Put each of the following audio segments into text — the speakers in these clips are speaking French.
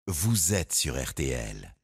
Vous êtes sur RTL.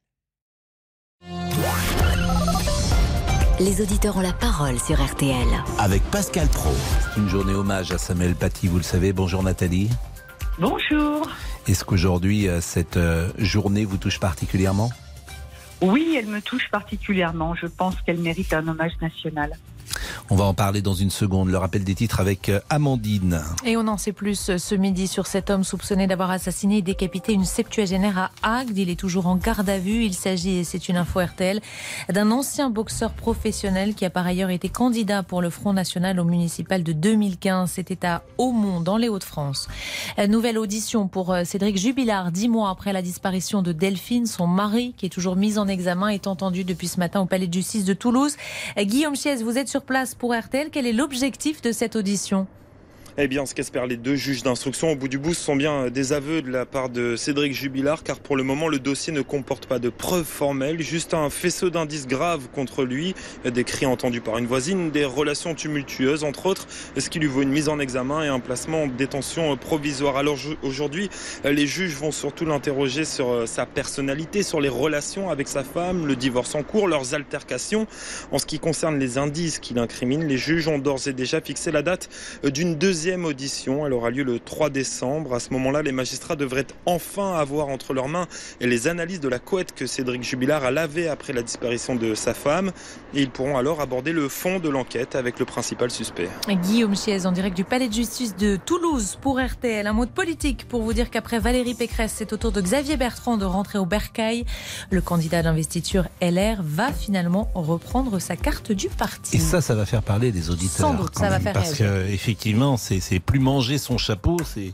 Les auditeurs ont la parole sur RTL. Avec Pascal Praud. C'est une journée hommage à Samuel Paty, vous le savez. Bonjour Nathalie. Bonjour. Est-ce qu'aujourd'hui, cette journée vous touche particulièrement ? Oui, elle me touche particulièrement. Je pense qu'elle mérite un hommage national. On va en parler dans une seconde. Le rappel des titres avec Amandine. Et on en sait plus ce midi sur cet homme soupçonné d'avoir assassiné et décapité une septuagénaire à Agde. Il est toujours en garde à vue. Il s'agit, et c'est une info RTL, d'un ancien boxeur professionnel qui a par ailleurs été candidat pour le Front National au municipal de 2015. C'était à Aumont, dans les Hauts-de-France. Nouvelle audition pour Cédric Jubilard. 10 mois après la disparition de Delphine, son mari, qui est toujours mis en examen, est entendu depuis ce matin au palais de justice de Toulouse. Guillaume Chiez, vous êtes sur place pour RTL. Quel est l'objectif de cette audition ? Eh bien, ce qu'espèrent les deux juges d'instruction au bout du bout, ce sont bien des aveux de la part de Cédric Jubilard, car pour le moment, le dossier ne comporte pas de preuves formelles, juste un faisceau d'indices graves contre lui, des cris entendus par une voisine, des relations tumultueuses, entre autres, ce qui lui vaut une mise en examen et un placement en détention provisoire. Alors aujourd'hui, les juges vont surtout l'interroger sur sa personnalité, sur les relations avec sa femme, le divorce en cours, leurs altercations. En ce qui concerne les indices qu'il incrimine, les juges ont d'ores et déjà fixé la date d'une deuxième audition. Elle aura lieu le 3 décembre. À ce moment-là, les magistrats devraient enfin avoir entre leurs mains les analyses de la couette que Cédric Jubilard a lavée après la disparition de sa femme. Et ils pourront alors aborder le fond de l'enquête avec le principal suspect. Guillaume Chiez en direct du palais de justice de Toulouse pour RTL. Un mot de politique pour vous dire qu'après Valérie Pécresse, c'est au tour de Xavier Bertrand de rentrer au bercail. Le candidat d'investiture LR va finalement reprendre sa carte du parti. Et ça va faire parler des auditeurs. Sans doute, ça va faire parce que effectivement, c'est plus manger son chapeau,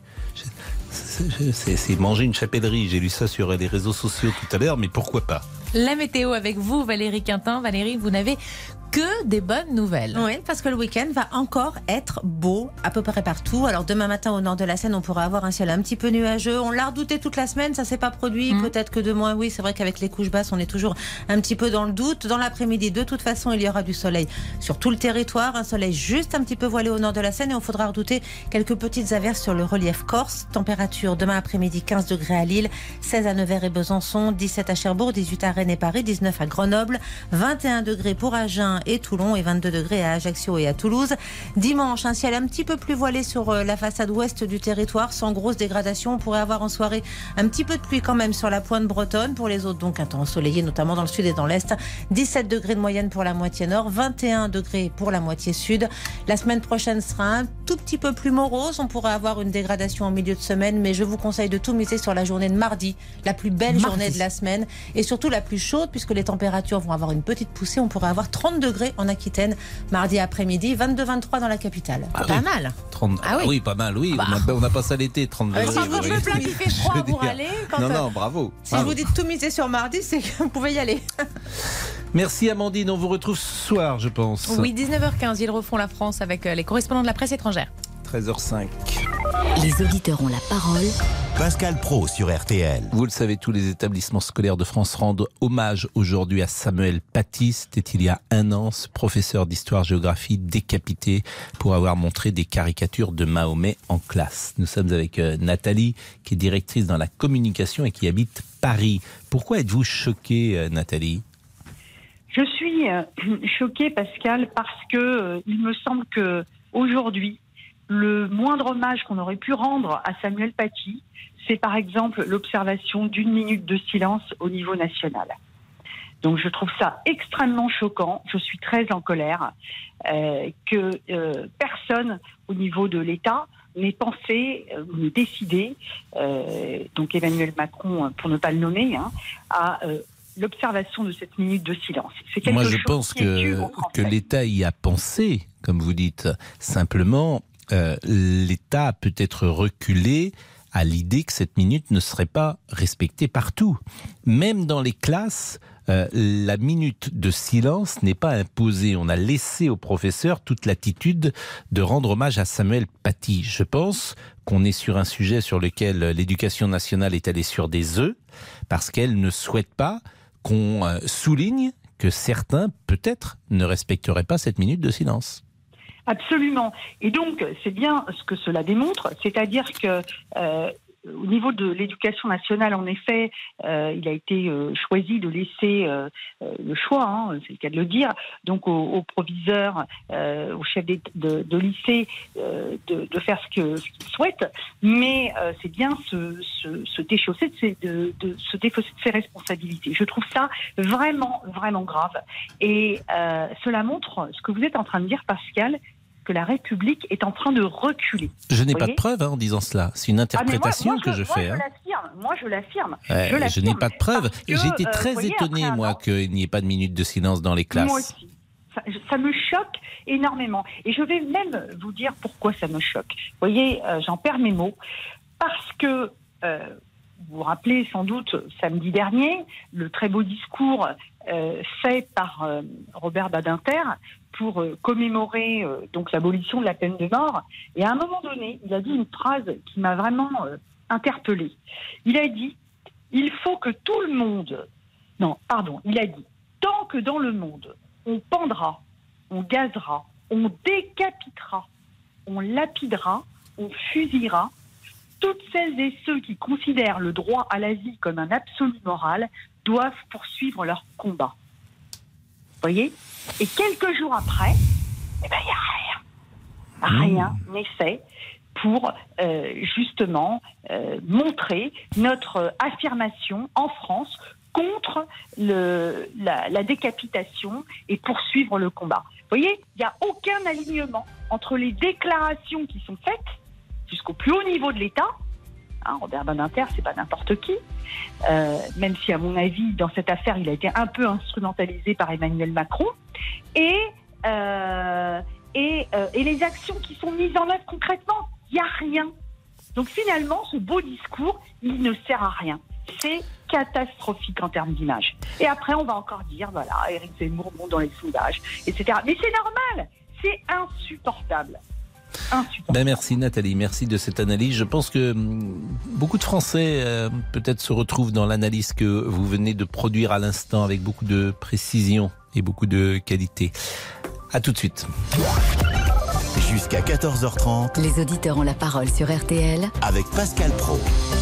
c'est manger une chapellerie. J'ai lu ça sur les réseaux sociaux tout à l'heure, mais pourquoi pas ? La météo avec vous, Valérie Quintin. Valérie, vous n'avez que des bonnes nouvelles. Oui, parce que le week-end va encore être beau à peu près partout. Alors demain matin au nord de la Seine, on pourra avoir un ciel un petit peu nuageux. On l'a redouté toute la semaine, ça s'est pas produit. Peut-être que demain, oui, c'est vrai qu'avec les couches basses, on est toujours un petit peu dans le doute. Dans l'après-midi, de toute façon, il y aura du soleil sur tout le territoire. Un soleil juste un petit peu voilé au nord de la Seine et on faudra redouter quelques petites averses sur le relief corse. Température demain après-midi 15 degrés à Lille, 16 à Nevers et Besançon, 17 à Cherbourg, 18 à Rennes et Paris, 19 à Grenoble, 21 degrés pour Agen et Toulon et 22 degrés à Ajaccio et à Toulouse. Dimanche, un ciel un petit peu plus voilé sur la façade ouest du territoire, sans grosse dégradation. On pourrait avoir en soirée un petit peu de pluie quand même sur la pointe bretonne. Pour les autres, donc un temps ensoleillé, notamment dans le sud et dans l'est. 17 degrés de moyenne pour la moitié nord, 21 degrés pour la moitié sud. La semaine prochaine sera un tout petit peu plus morose. On pourrait avoir une dégradation en milieu de semaine, mais je vous conseille de tout miser sur la journée de mardi, la plus belle journée de la semaine et surtout la plus chaude puisque les températures vont avoir une petite poussée. On pourrait avoir 30 degrés en Aquitaine mardi après-midi, 22-23 dans la capitale. Pas mal. 30... Ah oui, pas mal, oui. On a pas ça l'été, 30 degrés. Si vous me planifiez froid pour aller, non, bravo. Si je vous dis de tout miser sur mardi, c'est que vous pouvez y aller. Merci Amandine, on vous retrouve ce soir, je pense. Oui, 19h15, ils refont la France avec les correspondants de la presse étrangère. 13h05. Les auditeurs ont la parole. Pascal Praud sur RTL. Vous le savez, tous les établissements scolaires de France rendent hommage aujourd'hui à Samuel Paty. C'était il y a un an, ce professeur d'histoire-géographie décapité pour avoir montré des caricatures de Mahomet en classe. Nous sommes avec Nathalie, qui est directrice dans la communication et qui habite Paris. Pourquoi êtes-vous choquée, Nathalie ? Je suis choquée, Pascal, parce que il me semble que aujourd'hui, le moindre hommage qu'on aurait pu rendre à Samuel Paty, c'est par exemple l'observation d'1 minute de silence au niveau national. Donc je trouve ça extrêmement choquant, je suis très en colère que personne au niveau de l'État n'ait pensé, n'ait décidé, donc Emmanuel Macron pour ne pas le nommer, à l'observation de cette minute de silence. C'est quelque Moi je chose pense qui est dû aux Français. que l'État y a pensé, comme vous dites, simplement l'État a peut-être reculé à l'idée que cette minute ne serait pas respectée partout. Même dans les classes, la minute de silence n'est pas imposée. On a laissé aux professeurs toute l'attitude de rendre hommage à Samuel Paty. Je pense qu'on est sur un sujet sur lequel l'éducation nationale est allée sur des œufs, parce qu'elle ne souhaite pas qu'on souligne que certains, peut-être, ne respecteraient pas cette minute de silence. Absolument. Et donc, c'est bien ce que cela démontre, c'est-à-dire que au niveau de l'éducation nationale, en effet, il a été choisi de laisser le choix, c'est le cas de le dire, donc aux proviseurs, aux chefs de lycée, de faire ce qu'ils souhaitent, mais c'est bien se déchausser de ses responsabilités. Je trouve ça vraiment, vraiment grave. Et cela montre ce que vous êtes en train de dire, Pascal, que la République est en train de reculer. Je n'ai pas de preuve en disant cela. C'est une interprétation que je fais. Moi, je l'affirme. Je n'ai pas de preuve. J'ai été très étonné, moi, qu'il n'y ait pas de minute de silence dans les classes. Moi aussi. Ça me choque énormément. Et je vais même vous dire pourquoi ça me choque. Vous voyez, j'en perds mes mots. Parce que, vous vous rappelez sans doute, samedi dernier, le très beau discours fait par Robert Badinter pour commémorer donc l'abolition de la peine de mort. Et à un moment donné, il a dit une phrase qui m'a vraiment interpellée. Il a dit « Il faut que tout le monde... » Non, pardon, il a dit « Tant que dans le monde, on pendra, on gazera, on décapitera, on lapidera, on fusillera, toutes celles et ceux qui considèrent le droit à la vie comme un absolu moral doivent poursuivre leur combat. » Vous voyez ? Et quelques jours après, il n'y a rien. Rien n'est fait pour justement montrer notre affirmation en France contre la décapitation et poursuivre le combat. Vous voyez, il n'y a aucun alignement entre les déclarations qui sont faites jusqu'au plus haut niveau de l'État. Robert Badinter, c'est pas n'importe qui, même si à mon avis dans cette affaire il a été un peu instrumentalisé par Emmanuel Macron, et les actions qui sont mises en œuvre concrètement, il n'y a rien. Donc finalement ce beau discours il ne sert à rien. C'est catastrophique en termes d'image. Et après on va encore dire voilà, Éric Zemmour monte dans les sondages, etc. Mais c'est normal, c'est insupportable. Merci Nathalie, merci de cette analyse. Je pense que beaucoup de Français peut-être se retrouvent dans l'analyse que vous venez de produire à l'instant avec beaucoup de précision et beaucoup de qualité. À tout de suite. Jusqu'à 14h30. Les auditeurs ont la parole sur RTL Avec Pascal Praud.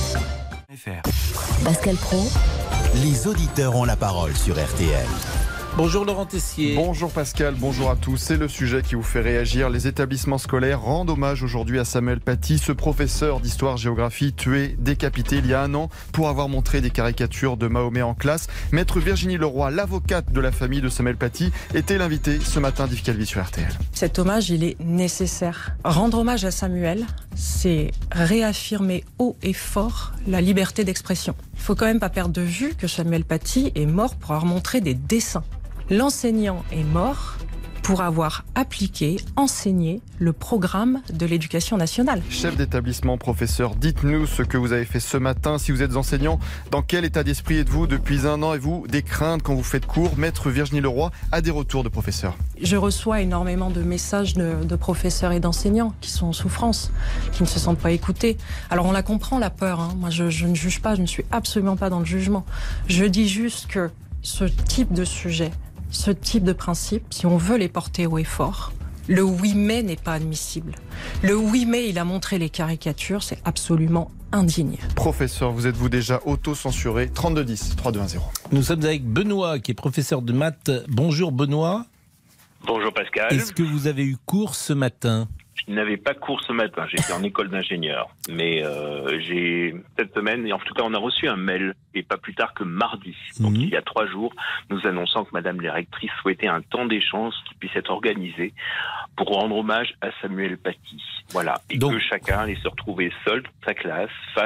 Pascal Praud. Les auditeurs ont la parole sur RTL. Bonjour Laurent Tessier. Bonjour Pascal, bonjour à tous. C'est le sujet qui vous fait réagir. Les établissements scolaires rendent hommage aujourd'hui à Samuel Paty, ce professeur d'histoire-géographie tué, décapité il y a un an pour avoir montré des caricatures de Mahomet en classe. Maître Virginie Leroy, l'avocate de la famille de Samuel Paty, était l'invitée ce matin d'Yves Calvi sur RTL. Cet hommage, il est nécessaire. Rendre hommage à Samuel, c'est réaffirmer haut et fort la liberté d'expression. Il faut quand même pas perdre de vue que Samuel Paty est mort pour avoir montré des dessins. L'enseignant est mort pour avoir appliqué, enseigné le programme de l'éducation nationale. Chef d'établissement, professeur, dites-nous ce que vous avez fait ce matin. Si vous êtes enseignant, dans quel état d'esprit êtes-vous depuis un an? Avez-vous des craintes quand vous faites cours? Maître Virginie Leroy a des retours de professeurs. Je reçois énormément de messages de professeurs et d'enseignants qui sont en souffrance, qui ne se sentent pas écoutés. Alors on la comprend, la peur. Moi je ne juge pas, je ne suis absolument pas dans le jugement. Je dis juste que ce type de sujet, ce type de principe, si on veut les porter haut et fort, le 8 mai n'est pas admissible. Le 8 mai, il a montré les caricatures, c'est absolument indigne. Professeur, vous êtes-vous déjà auto-censuré? 3210 3210. Nous sommes avec Benoît, qui est professeur de maths. Bonjour Benoît. Bonjour Pascal. Est-ce que vous avez eu cours ce matin? Je n'avais pas cours ce matin, j'étais en école d'ingénieur. Mais j'ai cette semaine, et en tout cas on a reçu un mail, et pas plus tard que mardi, donc il y a 3 jours, nous annonçant que Madame la rectrice souhaitait un temps d'échange qui puisse être organisé pour rendre hommage à Samuel Paty. Voilà, et donc, que chacun allait se retrouver seul dans sa classe face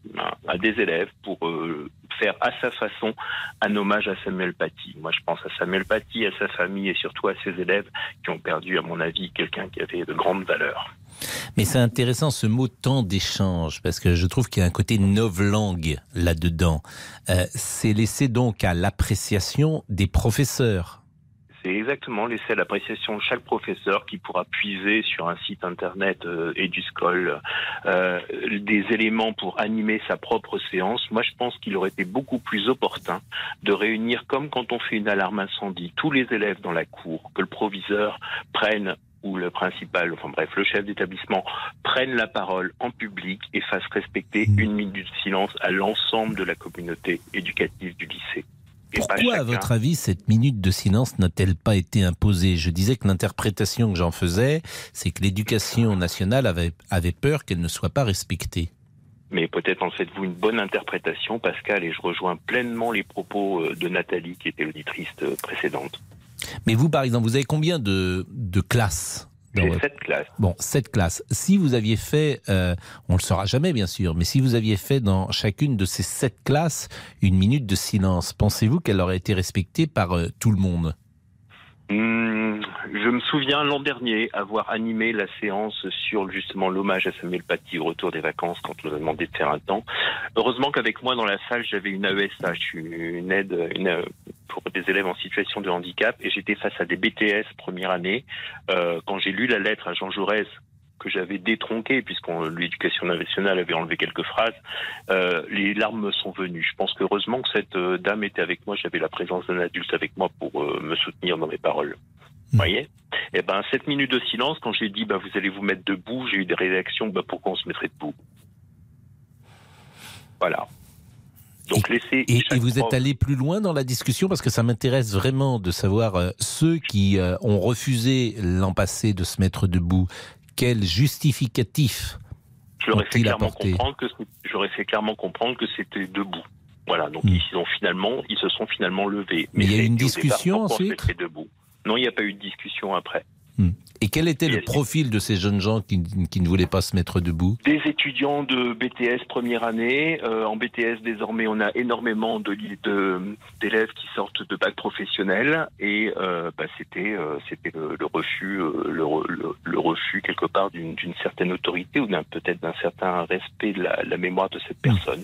à des élèves pour faire à sa façon un hommage à Samuel Paty. Moi je pense à Samuel Paty, à sa famille et surtout à ses élèves qui ont perdu, à mon avis, quelqu'un qui avait de grandes valeurs. Mais c'est intéressant ce mot temps d'échange, parce que je trouve qu'il y a un côté novlangue là-dedans. C'est laissé donc à l'appréciation des professeurs. C'est exactement laissé à l'appréciation de chaque professeur qui pourra puiser sur un site internet EduScol des éléments pour animer sa propre séance. Moi, je pense qu'il aurait été beaucoup plus opportun de réunir, comme quand on fait une alarme incendie, tous les élèves dans la cour, que le proviseur prenne ou le principal, le chef d'établissement prenne la parole en public et fasse respecter 1 minute de silence à l'ensemble de la communauté éducative du lycée. Pourquoi, à votre avis, cette minute de silence n'a-t-elle pas été imposée? Je disais que l'interprétation que j'en faisais, c'est que l'éducation nationale avait peur qu'elle ne soit pas respectée. Mais peut-être en faites-vous une bonne interprétation, Pascal, et je rejoins pleinement les propos de Nathalie, qui était l'auditrice précédente. Mais vous, par exemple, vous avez combien de classes? J'ai 7 classes. Bon, 7 classes. Si vous aviez fait, on le saura jamais bien sûr, mais si vous aviez fait dans chacune de ces 7 classes une minute de silence, pensez-vous qu'elle aurait été respectée par tout le monde? Je me souviens l'an dernier avoir animé la séance sur justement l'hommage à Samuel Paty au retour des vacances quand on m'a demandé de faire un temps. Heureusement qu'avec moi dans la salle j'avais une AESH, une aide pour des élèves en situation de handicap, et j'étais face à des BTS première année. Quand j'ai lu la lettre à Jean Jaurès, que j'avais détronqué, puisque l'éducation nationale avait enlevé quelques phrases, les larmes me sont venues. Je pense qu'heureusement que cette dame était avec moi, j'avais la présence d'un adulte avec moi pour me soutenir dans mes paroles. Vous voyez? Et ben, 7 minutes de silence, quand j'ai dit, vous allez vous mettre debout, j'ai eu des réactions, pourquoi on se mettrait debout? Voilà. Donc, et vous êtes allé plus loin dans la discussion, parce que ça m'intéresse vraiment de savoir ceux qui ont refusé l'an passé de se mettre debout. Quel justificatif j'aurais fait clairement comprendre que c'était debout. Voilà, donc ils se sont finalement levés. Mais il y a eu une discussion ensuite? Debout. Non, il n'y a pas eu de discussion après. Et quel était le profil de ces jeunes gens qui ne voulaient pas se mettre debout? Des étudiants de BTS première année. En BTS, désormais, on a énormément d'élèves qui sortent de bac professionnel. Et c'était le refus quelque part d'une certaine autorité ou peut-être d'un certain respect de la mémoire de cette personne.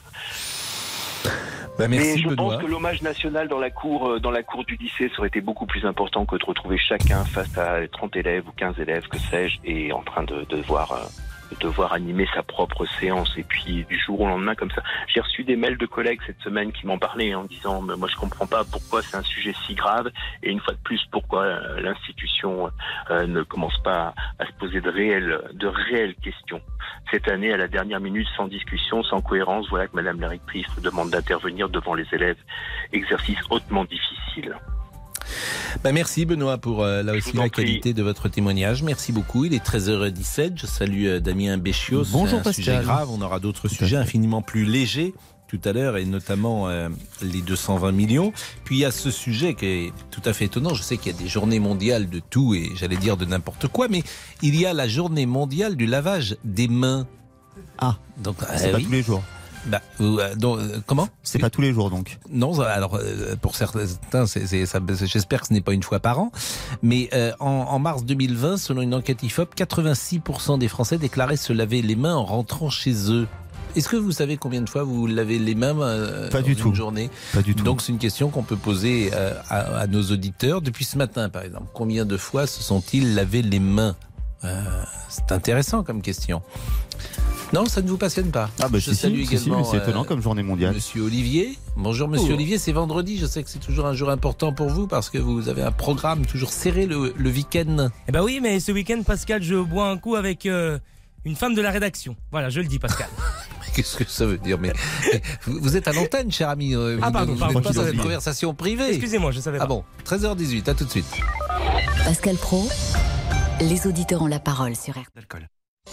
Merci, mais je Benoît. pense que l'hommage national dans la cour du lycée, ça aurait été beaucoup plus important que de retrouver chacun face à 30 élèves ou 15 élèves, que sais-je, et en train de devoir animer sa propre séance. Et puis du jour au lendemain comme ça, j'ai reçu des mails de collègues cette semaine qui m'en parlaient en disant moi je comprends pas pourquoi c'est un sujet si grave, et une fois de plus pourquoi l'institution ne commence pas à se poser de réelles questions. Cette année, à la dernière minute, sans discussion, sans cohérence, voilà que Madame la rectrice demande d'intervenir devant les élèves. Exercice hautement difficile. Merci Benoît pour là aussi la qualité de votre témoignage. Merci beaucoup. Il est 13h17. Je salue Damien Béchiot. Bonjour Pascal. Sujet grave. On aura d'autres sujets infiniment plus légers tout à l'heure, et notamment les 220 millions. Puis il y a ce sujet qui est tout à fait étonnant. Je sais qu'il y a des journées mondiales de tout, et j'allais dire de n'importe quoi, mais il y a la journée mondiale du lavage des mains. Ah, donc c'est pas tous les jours. Comment? C'est pas tous les jours donc. Non, alors pour certains, j'espère que ce n'est pas une fois par an. Mais en mars 2020, selon une enquête IFOP, 86% des Français déclaraient se laver les mains en rentrant chez eux. Est-ce que vous savez combien de fois vous lavez les mains pas du tout. Une journée? Pas du tout. Donc c'est une question qu'on peut poser à nos auditeurs. Depuis ce matin, par exemple, combien de fois se sont-ils lavés les mains? C'est intéressant comme question. Non, ça ne vous passionne pas? Je salue également. C'est étonnant comme journée mondiale. Monsieur Olivier. Bonjour Monsieur Olivier, c'est vendredi. Je sais que c'est toujours un jour important pour vous parce que vous avez un programme toujours serré le week-end. Eh ben oui, mais ce week-end, Pascal, je bois un coup avec une femme de la rédaction. Voilà, je le dis, Pascal. Qu'est-ce que ça veut dire? Mais vous êtes à l'antenne, cher ami. Pardon. Vous n'êtes pas dans une conversation privée. Excusez-moi, je savais pas. Ah bon, 13h18, à tout de suite. Pascal Praud, les auditeurs ont la parole sur RTL.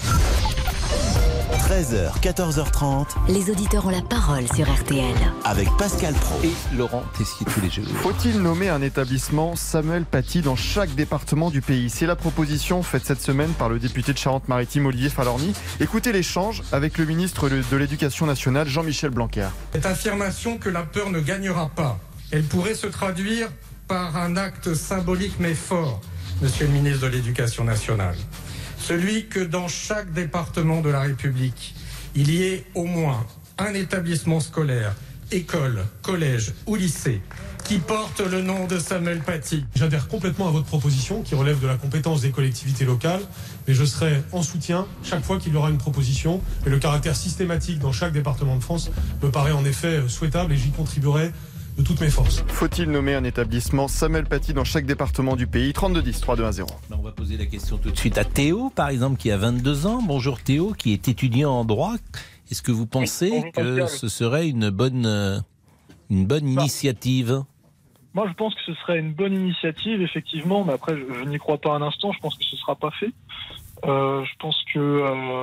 13h, 14h30. Les auditeurs ont la parole sur RTL. Avec Pascal Praud et Laurent Tessier tous les jours. Faut-il nommer un établissement Samuel Paty dans chaque département du pays? C'est la proposition faite cette semaine par le député de Charente-Maritime Olivier Falorni. Écoutez l'échange avec le ministre de l'Éducation nationale Jean-Michel Blanquer. Cette affirmation que la peur ne gagnera pas, elle pourrait se traduire par un acte symbolique mais fort, monsieur le ministre de l'Éducation nationale. Celui que dans chaque département de la République, il y ait au moins un établissement scolaire, école, collège ou lycée qui porte le nom de Samuel Paty. J'adhère complètement à votre proposition qui relève de la compétence des collectivités locales, mais je serai en soutien chaque fois qu'il y aura une proposition. Et le caractère systématique dans chaque département de France me paraît en effet souhaitable et j'y contribuerai de toutes mes forces. Faut-il nommer un établissement Samuel Paty dans chaque département du pays? 3210 3210. On va poser la question tout de suite à Théo, par exemple, qui a 22 ans. Bonjour Théo, qui est étudiant en droit. Est-ce que vous pensez que ce serait une bonne initiative? Moi, je pense que ce serait une bonne initiative, effectivement, mais après, je n'y crois pas un instant. Je pense que ce ne sera pas fait. Je pense que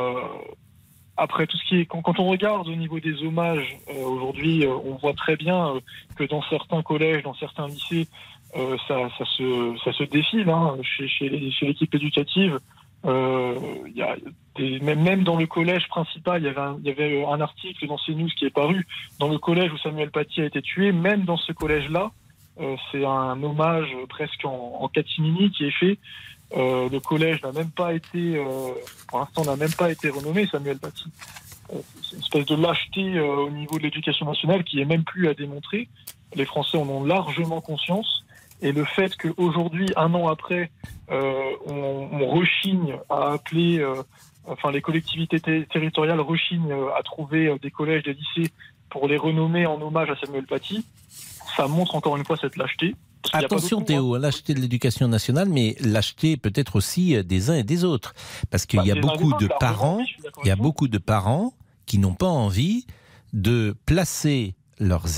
après tout ce qui est quand on regarde au niveau des hommages aujourd'hui, on voit très bien que dans certains collèges, dans certains lycées, ça se défile. Hein, chez l'équipe éducative, y a même dans le collège principal, il y avait un article dans CNews qui est paru dans le collège où Samuel Paty a été tué. Même dans ce collège-là, c'est un hommage presque en catimini qui est fait. Le collège n'a même pas été, pour l'instant, n'a même pas été renommé Samuel Paty. C'est une espèce de lâcheté au niveau de l'éducation nationale qui est même plus à démontrer. Les Français en ont largement conscience. Et le fait qu'aujourd'hui, un an après, on rechigne à appeler, les collectivités territoriales rechignent à trouver des collèges, des lycées pour les renommer en hommage à Samuel Paty, ça montre encore une fois cette lâcheté. Attention Théo, lâcheté de l'éducation nationale, mais lâcheté peut-être aussi des uns et des autres. Parce qu'il y a beaucoup de parents, qui n'ont pas envie de placer leurs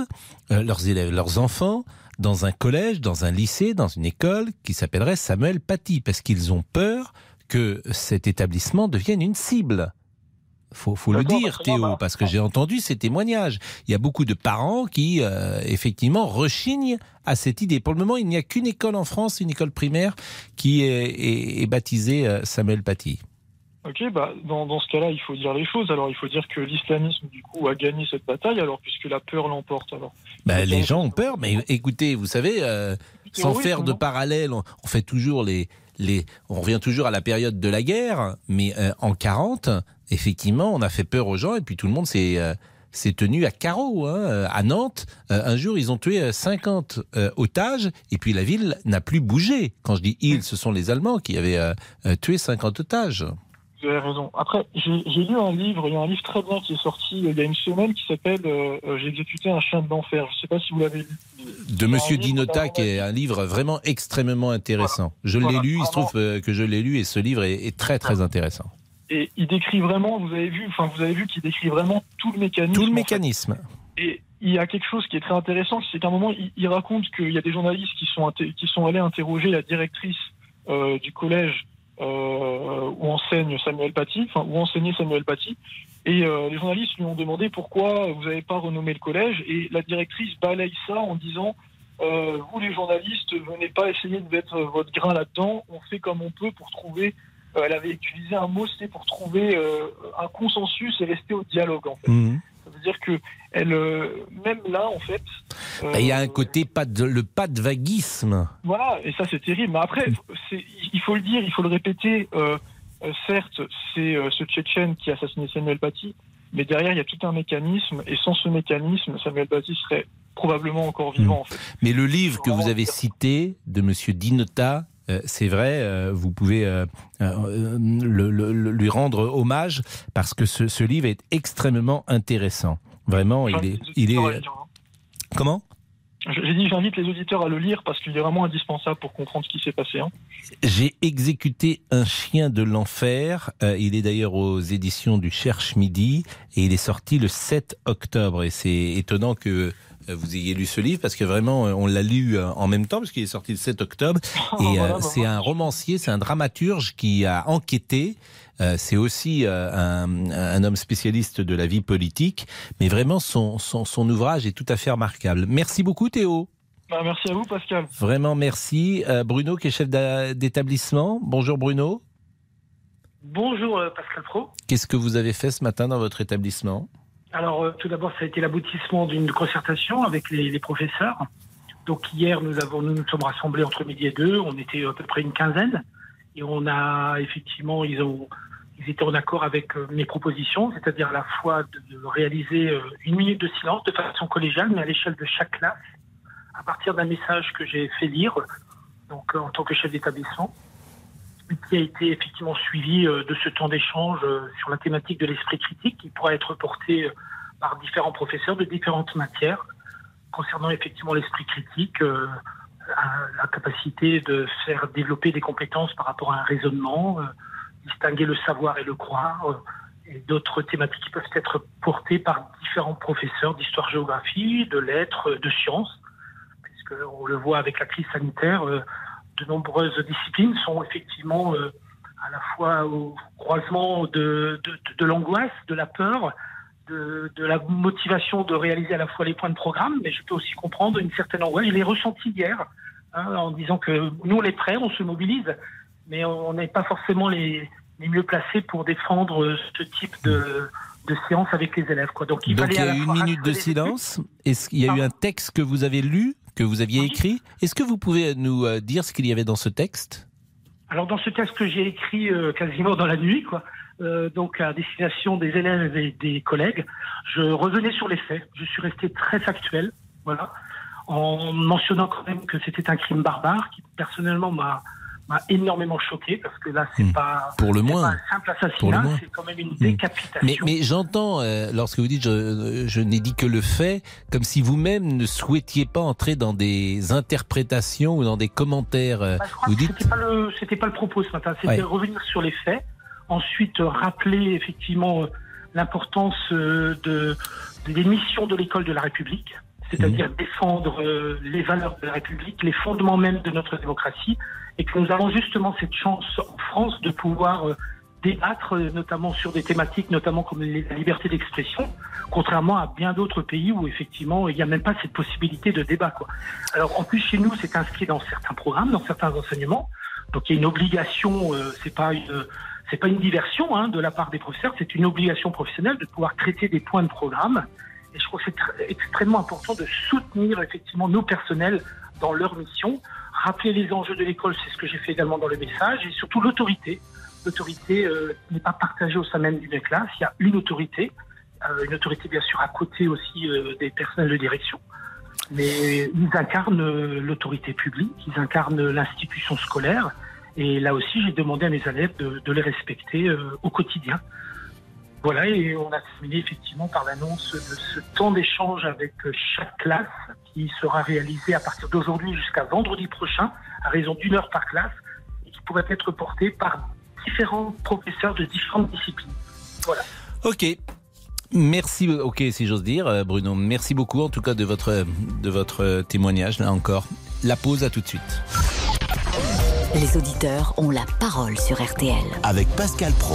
enfants, dans un collège, dans un lycée, dans une école qui s'appellerait Samuel Paty, parce qu'ils ont peur que cet établissement devienne une cible. Faut le dire, Théo, parce que j'ai entendu ces témoignages. Il y a beaucoup de parents qui, effectivement, rechignent à cette idée. Pour le moment, il n'y a qu'une école en France, une école primaire, qui est baptisée Samuel Paty. Ok, dans ce cas-là, il faut dire les choses. Alors, il faut dire que l'islamisme, du coup, a gagné cette bataille, alors puisque la peur l'emporte. Alors, les gens ont peur, mais écoutez, vous savez, sans faire de parallèle, on fait toujours on revient toujours à la période de la guerre, mais en 40, effectivement, on a fait peur aux gens et puis tout le monde s'est tenu à carreau. Hein. À Nantes, un jour, ils ont tué 50 otages et puis la ville n'a plus bougé. Quand je dis ils, ce sont les Allemands qui avaient tué 50 otages. Vous avez raison. Après, j'ai lu un livre, il y a un livre très bien qui est sorti il y a une semaine qui s'appelle J'ai exécuté un chien de l'enfer. Je ne sais pas si vous l'avez lu. De Monsieur Dinota, qui est un livre vraiment extrêmement intéressant. Je l'ai lu, il se trouve que je l'ai lu et ce livre est très très intéressant. Et il décrit vraiment, vous avez vu qu'il décrit vraiment tout le mécanisme. Tout le mécanisme. Et il y a quelque chose qui est très intéressant, c'est qu'à un moment, il raconte qu'il y a des journalistes qui sont allés interroger la directrice du collège où enseignait Samuel Paty, et les journalistes lui ont demandé pourquoi vous n'avez pas renommé le collège, et la directrice balaye ça en disant vous les journalistes, venez pas essayer de mettre votre grain là-dedans, on fait comme on peut pour trouver, elle avait utilisé un mot, c'était pour trouver un consensus et rester au dialogue en fait. Ça veut dire que même là, en fait... il y a un côté pas de vaguisme. Voilà, et ça c'est terrible. Mais après, il faut le dire, il faut le répéter. Certes, c'est ce Tchétchène qui a assassiné Samuel Paty, mais derrière, il y a tout un mécanisme. Et sans ce mécanisme, Samuel Paty serait probablement encore vivant, en fait. Mais le livre que vous avez cité, de Monsieur Dinota, c'est vrai, vous pouvez lui rendre hommage parce que ce livre est extrêmement intéressant. Vraiment, il est... Comment ? J'ai dit, j'invite les auditeurs à le lire parce qu'il est vraiment indispensable pour comprendre ce qui s'est passé. Hein. J'ai exécuté un chien de l'enfer. Il est d'ailleurs aux éditions du Cherche Midi et il est sorti le 7 octobre. Et c'est étonnant que vous ayez lu ce livre parce que vraiment on l'a lu en même temps parce qu'il est sorti le 7 octobre et c'est un romancier, c'est un dramaturge qui a enquêté, c'est aussi un homme spécialiste de la vie politique, mais vraiment son ouvrage est tout à fait remarquable. Merci beaucoup Théo. Merci à vous Pascal. Vraiment merci. Bruno qui est chef d'établissement. Bonjour Bruno. Bonjour Pascal Pro. Qu'est-ce que vous avez fait ce matin dans votre établissement ? Alors, tout d'abord, ça a été l'aboutissement d'une concertation avec les professeurs. Donc, hier, nous nous sommes rassemblés entre midi et 2. On était à peu près une quinzaine. Et on a, effectivement, ils étaient en accord avec mes propositions, c'est-à-dire à la fois de réaliser une minute de silence de façon collégiale, mais à l'échelle de chaque classe, à partir d'un message que j'ai fait lire, donc en tant que chef d'établissement, qui a été effectivement suivi de ce temps d'échange sur la thématique de l'esprit critique qui pourra être porté par différents professeurs de différentes matières. concernant effectivement l'esprit critique, la capacité de faire développer des compétences par rapport à un raisonnement, distinguer le savoir et le croire, et d'autres thématiques qui peuvent être portées par différents professeurs d'histoire-géographie, de lettres, de sciences, puisqu'on le voit avec la crise sanitaire, de nombreuses disciplines sont effectivement à la fois au croisement de l'angoisse, de la peur, de la motivation de réaliser à la fois les points de programme, mais je peux aussi comprendre une certaine angoisse. Je l'ai ressenti hier, en disant que nous, on est prêts, on se mobilise, mais on n'est pas forcément les mieux placés pour défendre ce type de séance avec les élèves. Donc il y a eu une minute de silence. Est-ce qu'il y a eu un texte que vous avez lu, que vous aviez écrit? Est-ce que vous pouvez nous dire ce qu'il y avait dans ce texte? Alors dans ce texte que j'ai écrit quasiment dans la nuit, donc à destination des élèves et des collègues, je revenais sur les faits. Je suis resté très factuel, voilà, en mentionnant quand même que c'était un crime barbare qui personnellement m'a énormément choqué, parce que là c'est pas pour le moins pas un simple assassinat, c'est quand même une décapitation. Mais j'entends lorsque vous dites je n'ai dit que le fait, comme si vous-même ne souhaitiez pas entrer dans des interprétations ou dans des commentaires. Je crois que c'était pas le propos ce matin, c'était revenir sur les faits, ensuite rappeler effectivement l'importance des missions de l'école de la République, c'est-à-dire défendre les valeurs de la République, les fondements même de notre démocratie, et que nous avons justement cette chance en France de pouvoir débattre notamment sur des thématiques, notamment comme la liberté d'expression, contrairement à bien d'autres pays où effectivement il n'y a même pas cette possibilité de débat, Alors en plus chez nous c'est inscrit dans certains programmes, dans certains enseignements, donc il y a une obligation, c'est pas une diversion de la part des professeurs, c'est une obligation professionnelle de pouvoir traiter des points de programme. Et je trouve que c'est extrêmement important de soutenir effectivement nos personnels dans leur mission, rappeler les enjeux de l'école, c'est ce que j'ai fait également dans le message, et surtout l'autorité. L'autorité n'est pas partagée au sein même d'une classe, il y a une autorité bien sûr à côté aussi des personnels de direction, mais ils incarnent l'autorité publique, ils incarnent l'institution scolaire, et là aussi j'ai demandé à mes élèves de les respecter au quotidien. Voilà, et on a terminé effectivement par l'annonce de ce temps d'échange avec chaque classe qui sera réalisé à partir d'aujourd'hui jusqu'à vendredi prochain, à raison d'1 heure par classe, et qui pourrait être porté par différents professeurs de différentes disciplines. Voilà. Ok. Merci, si j'ose dire, Bruno. Merci beaucoup en tout cas de votre témoignage, là encore. La pause, à tout de suite. Les auditeurs ont la parole sur RTL. Avec Pascal Praud.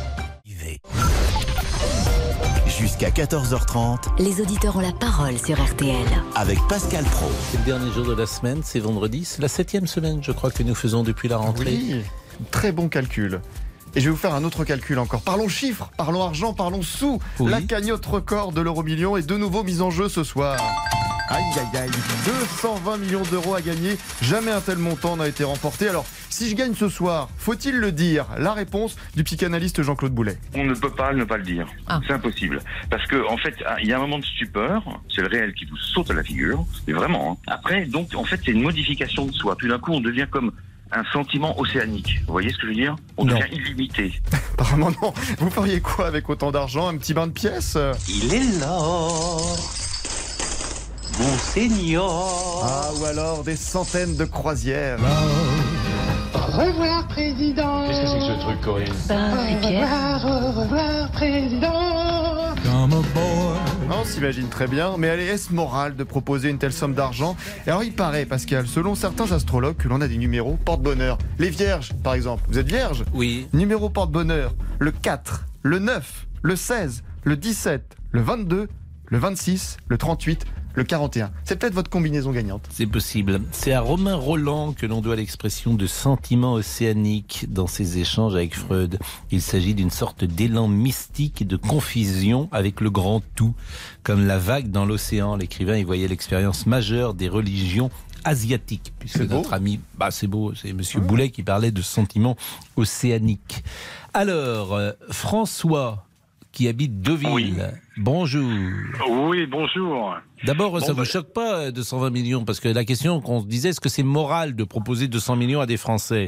Jusqu'à 14h30. Les auditeurs ont la parole sur RTL. Avec Pascal Praud. C'est le dernier jour de la semaine, c'est vendredi. C'est la 7e semaine, je crois, que nous faisons depuis la rentrée. Oui, très bon calcul. Et je vais vous faire un autre calcul encore. Parlons chiffres, parlons argent, parlons sous. Oui. La cagnotte record de l'euro-million est de nouveau mise en jeu ce soir. Aïe, aïe, aïe. 220 millions d'euros à gagner. Jamais un tel montant n'a été remporté. Alors, si je gagne ce soir, faut-il le dire? La réponse du psychanalyste Jean-Claude Boulet. On ne peut pas ne pas le dire. C'est impossible. Parce que, en fait, il y a un moment de stupeur. C'est le réel qui vous saute à la figure. Mais vraiment. Après, donc, en fait, c'est une modification de soi. Tout d'un coup, on devient comme un sentiment océanique. Vous voyez ce que je veux dire? On devient illimité. Apparemment, non. Vous feriez quoi avec autant d'argent? Un petit bain de pièces? Il est là, mon seigneur. Ah, ou alors des centaines de croisières. Au revoir, président. Qu'est-ce que c'est que ce truc, Corinne? Au revoir, président. On s'imagine très bien, mais allez, est-ce moral de proposer une telle somme d'argent? Et alors il paraît, Pascal, selon certains astrologues, que l'on a des numéros porte-bonheur. Les vierges, par exemple. Vous êtes vierge? Oui. Numéro porte-bonheur, le 4, le 9, le 16, le 17, le 22, le 26, le 38, le 41. C'est peut-être votre combinaison gagnante. C'est possible. C'est à Romain Rolland que l'on doit l'expression de sentiment océanique dans ses échanges avec Freud. Il s'agit d'une sorte d'élan mystique et de confusion avec le grand tout. Comme la vague dans l'océan, l'écrivain y voyait l'expérience majeure des religions asiatiques. Puisque notre ami, c'est beau, c'est Monsieur Boulet qui parlait de sentiment océanique. Alors, François, qui habite Deauville. Oui. Bonjour. Oui, bonjour. D'abord, ça ne vous choque pas, 220 millions? Parce que la question qu'on se disait, est-ce que c'est moral de proposer 200 millions à des Français?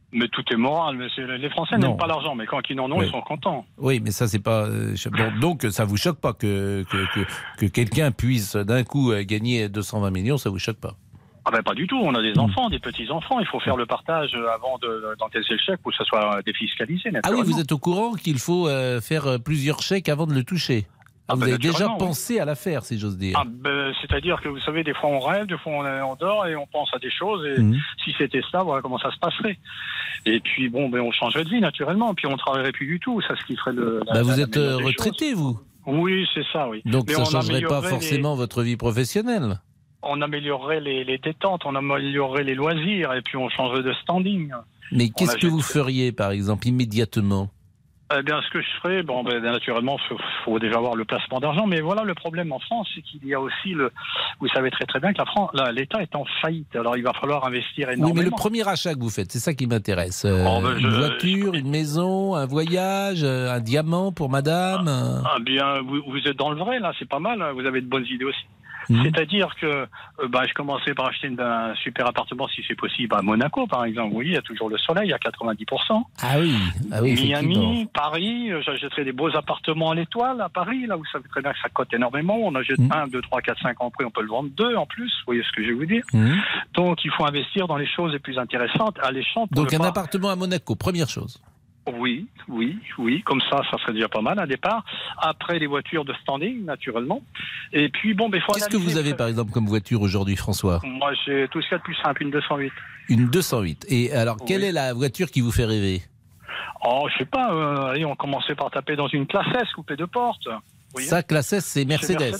Mais tout est moral. Mais les Français n'aiment pas l'argent, mais quand ils en ont, ils sont contents. Oui, mais ça, c'est pas. Donc, ça vous choque pas que quelqu'un puisse d'un coup gagner 220 millions, ça vous choque pas? Ah ben pas du tout. On a des enfants, des petits-enfants. Il faut faire le partage avant d'encaisser le chèque pour que ça soit défiscalisé. Ah oui, vous êtes au courant qu'il faut faire plusieurs chèques avant de le toucher? Vous avez déjà pensé à l'affaire, si j'ose dire. C'est-à-dire que vous savez, des fois on rêve, des fois on dort et on pense à des choses. Et si c'était ça, voilà comment ça se passerait. Et puis on changerait de vie naturellement. Puis on travaillerait plus du tout. Ça, ce qui ferait vous êtes retraité, vous? Oui, c'est ça, oui. Donc ça ne changerait pas forcément votre vie professionnelle? On améliorerait les détentes, on améliorerait les loisirs et puis on changerait de standing. Mais qu'est-ce que vous feriez, par exemple, immédiatement? Eh bien, ce que je ferais, naturellement, faut déjà avoir le placement d'argent. Mais voilà, le problème en France, c'est qu'il y a aussi vous savez très très bien que l'État est en faillite. Alors, il va falloir investir énormément. Oui, mais le premier achat que vous faites, c'est ça qui m'intéresse. Une voiture, une maison, un voyage, un diamant pour madame. Bien, vous êtes dans le vrai, là, c'est pas mal. Vous avez de bonnes idées aussi. C'est-à-dire que je commençais par acheter un super appartement, si c'est possible, à Monaco, par exemple. Oui, il y a toujours le soleil, à 90%. Ah oui, Miami, Paris, j'achèterais des beaux appartements à l'étoile à Paris. Là, vous savez très bien que ça cote énormément. On achète 1, 2, 3, 4, 5 ans près, on peut le vendre 2 en plus. Vous voyez ce que je vais vous dire. Donc, il faut investir dans les choses les plus intéressantes, alléchantes. Donc, un appartement à Monaco, première chose. Oui, comme ça serait déjà pas mal à départ. Après, les voitures de standing, naturellement. Et puis, il faut... Qu'est-ce que vous avez, par exemple, comme voiture aujourd'hui, François? Moi, j'ai tout ce qu'il y a de plus simple, une 208. Une 208. Et alors, quelle est la voiture qui vous fait rêver? Je sais pas. Allez, on commençait par taper dans une classe S, coupé de porte. Ça, classe S, c'est Mercedes.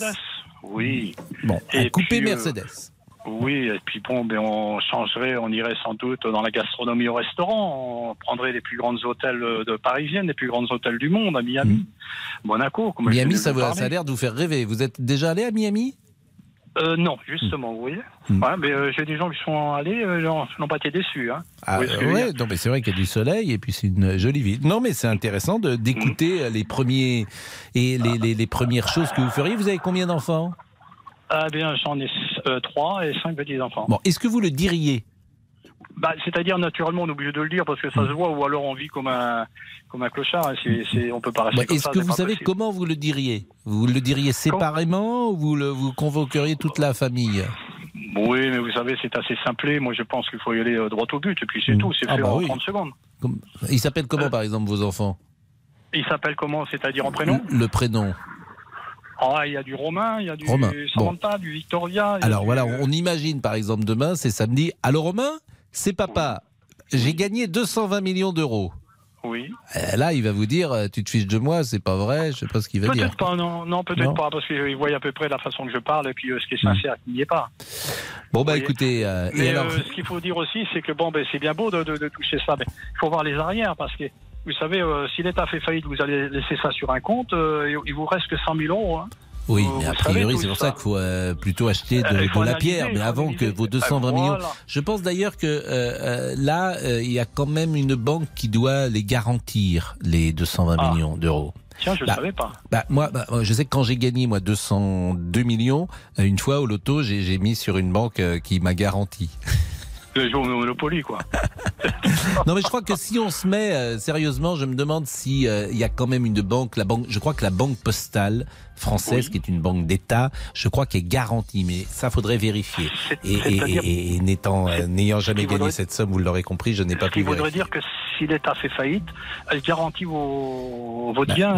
Oui. Bon, un coupé Mercedes. Oui, et puis on changerait, on irait sans doute dans la gastronomie au restaurant, on prendrait les plus grandes hôtels parisiennes, les plus grands hôtels du monde, à Miami, Monaco. Miami, ça a l'air de vous faire rêver. Vous êtes déjà allé à Miami? Non, justement, vous voyez. Mais j'ai des gens qui sont allés, n'ont pas été déçus. Hein. Non, mais c'est vrai qu'il y a du soleil et puis c'est une jolie ville. Non, mais c'est intéressant d'écouter les premiers et les premières choses que vous feriez. Vous avez combien d'enfants? J'en ai 3 et 5 petits-enfants. Bon, est-ce que vous le diriez? C'est-à-dire, naturellement, on est obligé de le dire parce que ça se voit, ou alors on vit comme un clochard. On peut pas rester comme ça. Est-ce que vous savez comment vous le diriez? Vous le diriez séparément ou vous convoqueriez toute la famille? Oui, mais vous savez, c'est assez simplé. Moi, je pense qu'il faut y aller droit au but, et puis c'est tout. C'est fait en 30 secondes. Ils s'appellent comment, par exemple, vos enfants? Ils s'appellent comment? C'est-à-dire en prénom? Le prénom. Il y a du Romain, il y a du Samantha, du Victoria. Alors voilà, on imagine par exemple demain, c'est samedi. Allô Romain, c'est papa. J'ai gagné 220 millions d'euros. Oui. Là, il va vous dire, tu te fiches de moi, c'est pas vrai, je sais pas ce qu'il va dire. Peut-être pas, non, peut-être pas, parce qu'il voit à peu près la façon que je parle et puis ce qui est sincère, qu'il n'y est pas. Bon, écoutez. Mais alors... ce qu'il faut dire aussi, c'est que c'est bien beau de toucher ça, mais il faut voir les arrières, parce que vous savez, si l'État fait faillite, vous allez laisser ça sur un compte, il vous reste que 100 000 euros. Hein. Oui, mais a priori, c'est pour ça qu'il faut plutôt acheter de la pierre, mais avant que vos 220 millions. Je pense d'ailleurs que là, il y a quand même une banque qui doit les garantir, les 220 millions d'euros. Tiens, je ne savais pas. Moi, je sais que quand j'ai gagné, 202 millions, une fois au loto, j'ai mis sur une banque qui m'a garanti. Le jour au Monopoly, quoi. Non, mais je crois que si on se met sérieusement, je me demande si il y a quand même une banque, je crois que la banque postale française, qui est une banque d'État, je crois qu'elle est garantie, mais ça faudrait vérifier. Et n'ayant jamais gagné cette somme, vous l'aurez compris, je n'ai pas pu vérifier. Ça voudrait dire que si l'État fait faillite, elle garantit votre bien.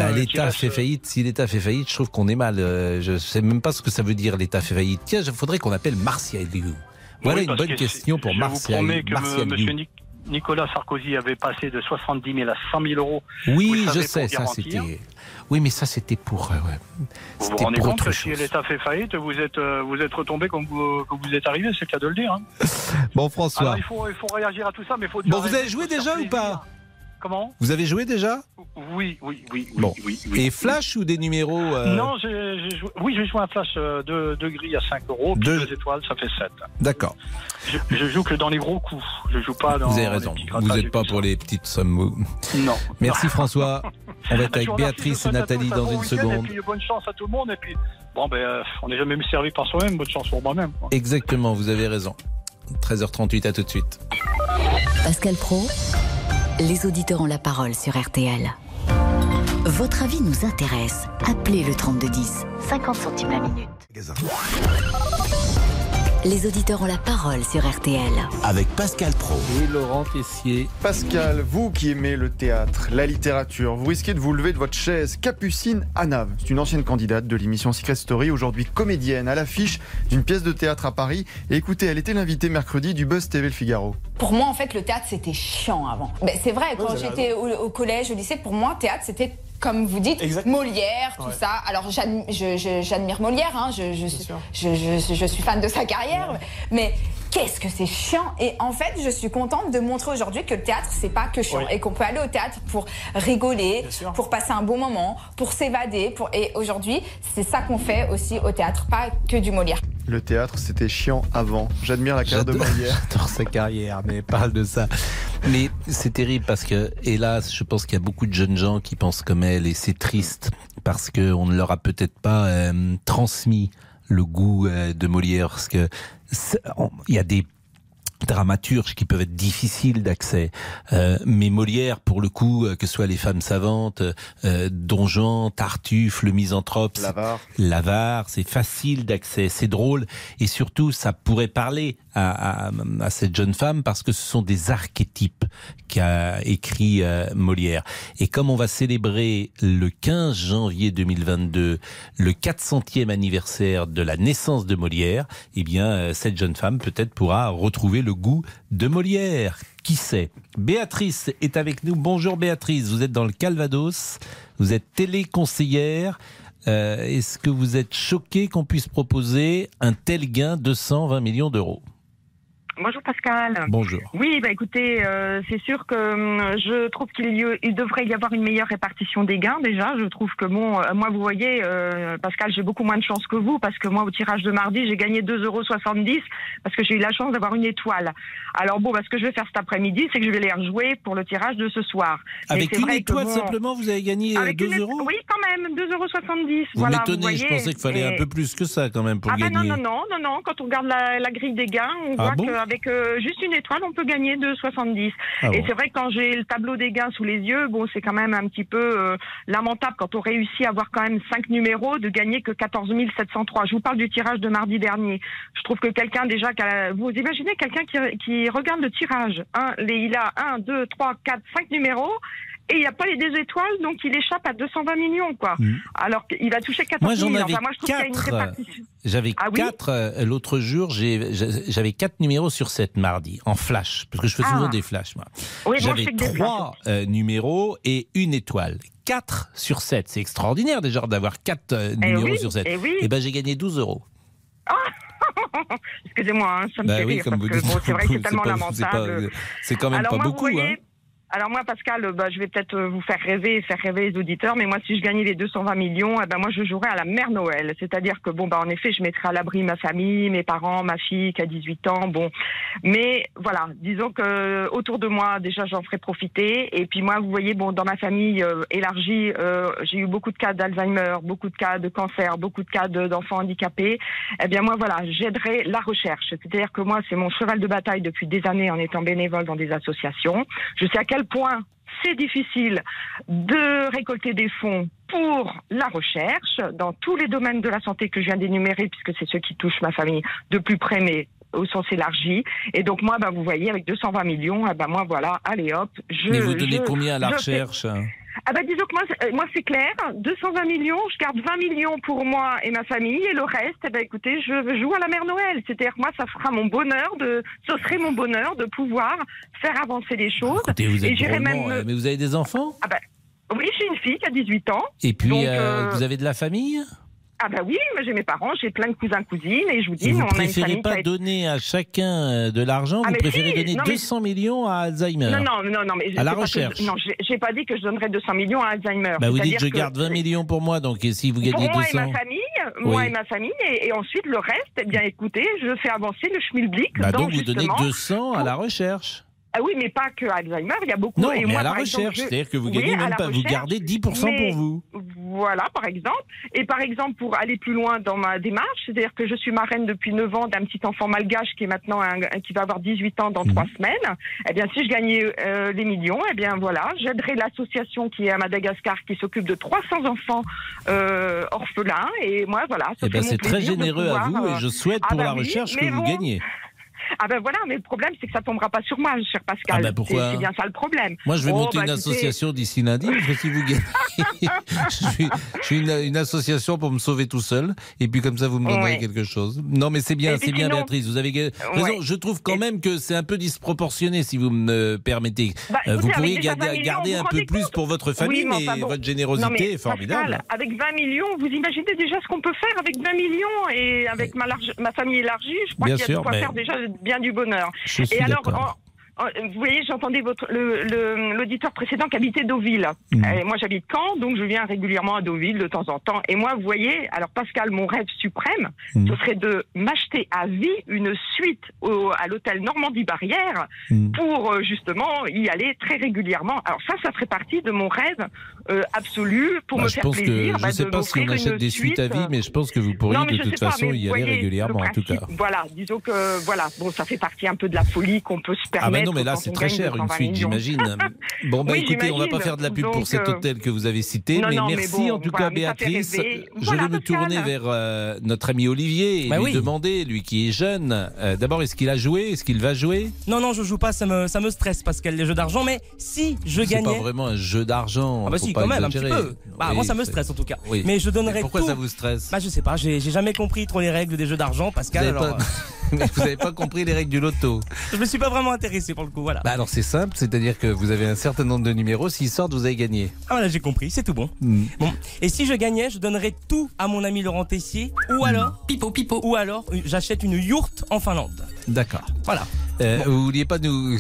Si l'État fait faillite, je trouve qu'on est mal. Je sais même pas ce que ça veut dire, l'État fait faillite. Tiens, il faudrait qu'on appelle Martial Liu. Voilà une bonne question pour Martial. Je vous promets que M. Nicolas Sarkozy avait passé de 70 000 à 100 000 euros. Oui, je sais, ça c'était... Oui, mais ça c'était pour... Vous vous rendez compte que si l'État fait faillite, vous êtes retombé comme vous êtes arrivé, c'est le cas de le dire. Hein. Bon, François... Alors, il faut réagir à tout ça, mais il faut... Bon, vous avez joué déjà ou pas? Comment? Vous avez joué déjà? Oui. Oui. Et flash ou des numéros Non, j'ai joué un flash de gris à 5 euros, puis 2 étoiles, ça fait 7. D'accord. Je joue que dans les gros coups. Je joue pas dans. Vous avez raison. Vous n'êtes pas pour les petites sommes. Non. Merci François. On va être avec Béatrice et Nathalie dans une seconde. Et puis bonne chance à tout le monde. Et puis on n'est jamais servi par soi-même. Bonne chance pour moi-même. Exactement. Vous avez raison. 13h38. À tout de suite. Pascal Praud. Les auditeurs ont la parole sur RTL. Votre avis nous intéresse. Appelez le 3210, 50 centimes la minute. Les auditeurs ont la parole sur RTL. Avec Pascal Praud. Et Laurent Tessier. Pascal, vous qui aimez le théâtre, la littérature, vous risquez de vous lever de votre chaise. Capucine Anav, c'est une ancienne candidate de l'émission Secret Story, aujourd'hui comédienne à l'affiche d'une pièce de théâtre à Paris. Et écoutez, elle était l'invitée mercredi du Buzz TV Le Figaro. Pour moi, en fait, le théâtre, c'était chiant avant. Mais c'est vrai, quand j'étais au collège, au lycée, pour moi, théâtre, c'était... Comme vous dites, Molière, tout ça. Alors j'admire Molière, hein, je suis fan de sa carrière, mais qu'est-ce que c'est chiant. Et en fait, je suis contente de montrer aujourd'hui que le théâtre, c'est pas que chiant, et qu'on peut aller au théâtre pour rigoler, pour passer un bon moment, pour s'évader. Et aujourd'hui, c'est ça qu'on fait aussi au théâtre, pas que du Molière. Le théâtre, c'était chiant avant. J'admire la carrière de Molière. J'adore sa carrière, mais parle de ça. Mais c'est terrible parce que, hélas, je pense qu'il y a beaucoup de jeunes gens qui pensent comme elle, et c'est triste parce qu'on ne leur a peut-être pas transmis le goût de Molière, parce que il y a des dramaturges qui peuvent être difficiles d'accès, mais Molière, pour le coup, que ce soit Les Femmes Savantes, Don Juan, Tartuffe, Le Misanthrope, l'Avare, c'est facile d'accès, c'est drôle, et surtout ça pourrait parler à cette jeune femme parce que ce sont des archétypes qu'a écrit Molière. Et comme on va célébrer le 15 janvier 2022 le 400e anniversaire de la naissance de Molière, eh bien cette jeune femme peut-être pourra retrouver le goût de Molière. Qui sait? Béatrice est avec nous. Bonjour Béatrice, vous êtes dans le Calvados, vous êtes téléconseillère. Est-ce que vous êtes choquée qu'on puisse proposer un tel gain, 220 millions d'euros? Bonjour Pascal. Bonjour. Oui, écoutez, c'est sûr que je trouve qu'il devrait y avoir une meilleure répartition des gains déjà. Je trouve que moi vous voyez, Pascal, j'ai beaucoup moins de chance que vous parce que moi au tirage de mardi, j'ai gagné 2,70 € parce que j'ai eu la chance d'avoir une étoile. Alors ce que je vais faire cet après-midi, c'est que je vais les rejouer pour le tirage de ce soir. Avec une étoile simplement, vous avez gagné 2 euros? Oui, quand même, 2,70 €. Vous m'étonnez, je pensais qu'il fallait un peu plus que ça quand même pour gagner. Non, quand on regarde la grille des gains, on voit qu'avec juste une étoile, on peut gagner 2,70 €. Et c'est vrai que quand j'ai le tableau des gains sous les yeux, c'est quand même un petit peu lamentable quand on réussit à avoir quand même 5 numéros de gagner que 14 703. Je vous parle du tirage de mardi dernier. Je trouve que quelqu'un déjà, vous imaginez quelqu'un qui regarde le tirage, il a 1, 2, 3, 4, 5 numéros. Et il n'y a pas les 2 étoiles, donc il échappe à 220 millions, quoi. Alors qu'il va toucher 14 000. Moi, j'en avais 4. J'avais 4 l'autre jour. J'avais 4 numéros sur 7 mardi, en flash. Parce que je fais souvent des flashs, moi. Oui, j'avais 3 numéros et une étoile. 4 sur 7. C'est extraordinaire, déjà, d'avoir 4 numéros sur 7. Et j'ai gagné 12 €. Excusez-moi, ça me fait rire. Parce que, c'est vrai que c'est tellement lamentable. C'est quand même pas beaucoup, Alors moi, Pascal, je vais peut-être vous faire rêver les auditeurs, mais moi, si je gagnais les 220 millions, moi, je jouerais à la Mère Noël. C'est-à-dire que, en effet, je mettrais à l'abri ma famille, mes parents, ma fille qui a 18 ans, Mais voilà, disons que autour de moi, déjà, j'en ferai profiter. Et puis moi, vous voyez, dans ma famille élargie, j'ai eu beaucoup de cas d'Alzheimer, beaucoup de cas de cancer, beaucoup de cas d'enfants handicapés. Eh bien, moi, voilà, j'aiderai la recherche. C'est-à-dire que moi, c'est mon cheval de bataille depuis des années en étant bénévole dans des associations. Je sais à quel point c'est difficile de récolter des fonds pour la recherche dans tous les domaines de la santé que je viens d'énumérer, puisque c'est ceux qui touchent ma famille de plus près, mais au sens élargi. Et donc moi, vous voyez, avec 220 millions, moi voilà, allez hop. Mais vous donnez combien à la recherche? Disons que moi c'est clair, 220 millions, je garde 20 millions pour moi et ma famille, et le reste, écoutez, je joue à la Mère Noël. C'est-à-dire que moi, ce serait mon bonheur de pouvoir faire avancer les choses. Écoutez, vous êtes mais vous avez des enfants? Oui, j'ai une fille qui a 18 ans. Et puis, vous avez de la famille? Oui, mais j'ai mes parents, j'ai plein de cousins, cousines, et je vous dis, vous préférez pas donner à chacun de l'argent, vous préférez donner 200 millions à Alzheimer? Non, mais à la recherche. Non, j'ai pas dit que je donnerais 200 millions à Alzheimer. Vous dites je garde 20 millions pour moi, donc si vous gagnez 200... Moi et ma famille, et ensuite le reste, écoutez, je fais avancer le schmilblick. Donc vous donnez 200 à la recherche. Ah oui, mais pas que Alzheimer, il y a beaucoup. Non, et mais moi, à la par exemple, recherche, c'est-à-dire que vous gagnez même pas, vous gardez 10% pour vous. Voilà, par exemple. Et par exemple, pour aller plus loin dans ma démarche, c'est-à-dire que je suis marraine depuis 9 ans d'un petit enfant malgache qui est maintenant qui va avoir 18 ans dans 3 semaines. Eh bien, si je gagnais les millions, eh bien voilà, j'aiderais l'association qui est à Madagascar qui s'occupe de 300 enfants orphelins. Et moi, voilà. Eh bien, c'est très généreux à vous et je souhaite pour la recherche que vous gagniez. Ah ben voilà, mais le problème c'est que ça tombera pas sur moi, cher Pascal. Ah ben pourquoi ? C'est bien ça le problème. Moi je vais monter une association d'ici lundi, parce que si vous gagnez, je suis une association pour me sauver tout seul, et puis comme ça vous me donnerez quelque chose. Non mais c'est bien Béatrice, vous avez raison. Je trouve quand même que c'est un peu disproportionné, si vous me permettez. Vous pourriez garder un peu plus pour votre famille, mais votre générosité est formidable. Pascal, avec 20 millions, vous imaginez déjà ce qu'on peut faire avec 20 millions, et avec ma famille élargie, je crois qu'il y a de quoi faire déjà bien du bonheur. Et alors, vous voyez, j'entendais l'auditeur précédent qui habitait Deauville. Et moi, j'habite Caen, donc je viens régulièrement à Deauville de temps en temps. Et moi, vous voyez, alors Pascal, mon rêve suprême, ce serait de m'acheter à vie une suite à l'hôtel Normandie-Barrière pour justement y aller très régulièrement. Alors ça ferait partie de mon rêve absolu pour me faire plaisir. Je ne sais pas si on achète des suites à vie, mais je pense que vous pourriez de toute façon y aller régulièrement, en tout cas. Voilà, disons que bon, ça fait partie un peu de la folie qu'on peut se permettre. Ah ben non, mais là c'est très cher une suite, j'imagine. Bon bah écoutez, on va pas faire de la pub pour cet hôtel que vous avez cité, mais merci en tout cas Béatrice. Je vais me tourner vers notre ami Olivier et lui demander, lui qui est jeune, d'abord est-ce qu'il a joué, est-ce qu'il va jouer ? Non, je joue pas, ça me stresse Pascal, les jeux d'argent, mais si je gagnais... C'est pas vraiment un jeu d'argent. Ah bah si, quand même, un petit peu. Moi ça me stresse en tout cas. Mais je donnerais pourquoi ça vous stresse ? Je sais pas, j'ai jamais compris trop les règles des jeux d'argent, Pascal. Mais vous n'avez pas compris les règles du loto. Je me suis pas vraiment intéressé pour le coup, voilà. Alors c'est simple, c'est-à-dire que vous avez un certain nombre de numéros, s'ils sortent, vous avez gagné. Ah voilà, j'ai compris, c'est tout bon. Bon, et si je gagnais, je donnerais tout à mon ami Laurent Tessier, ou alors pipo, ou alors j'achète une yourte en Finlande. D'accord. Voilà. Vous vouliez pas nous...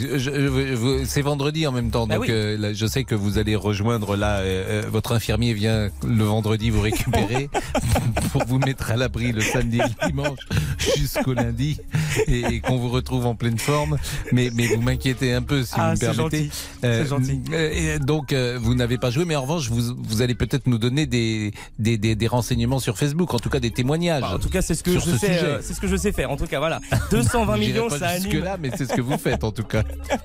c'est vendredi en même temps, donc je sais que vous allez rejoindre là, votre infirmier vient le vendredi vous récupérer pour vous mettre à l'abri le samedi et le dimanche jusqu'au lundi et qu'on vous retrouve en pleine forme, mais vous m'inquiétez un peu si vous me permettez. C'est gentil. Donc vous n'avez pas joué, mais en revanche vous allez peut-être nous donner des renseignements sur Facebook, en tout cas des témoignages. En tout cas c'est ce que je sais, c'est ce que je sais faire. En tout cas voilà, 220 millions ça anime. Là, mais c'est ce que vous faites en tout cas.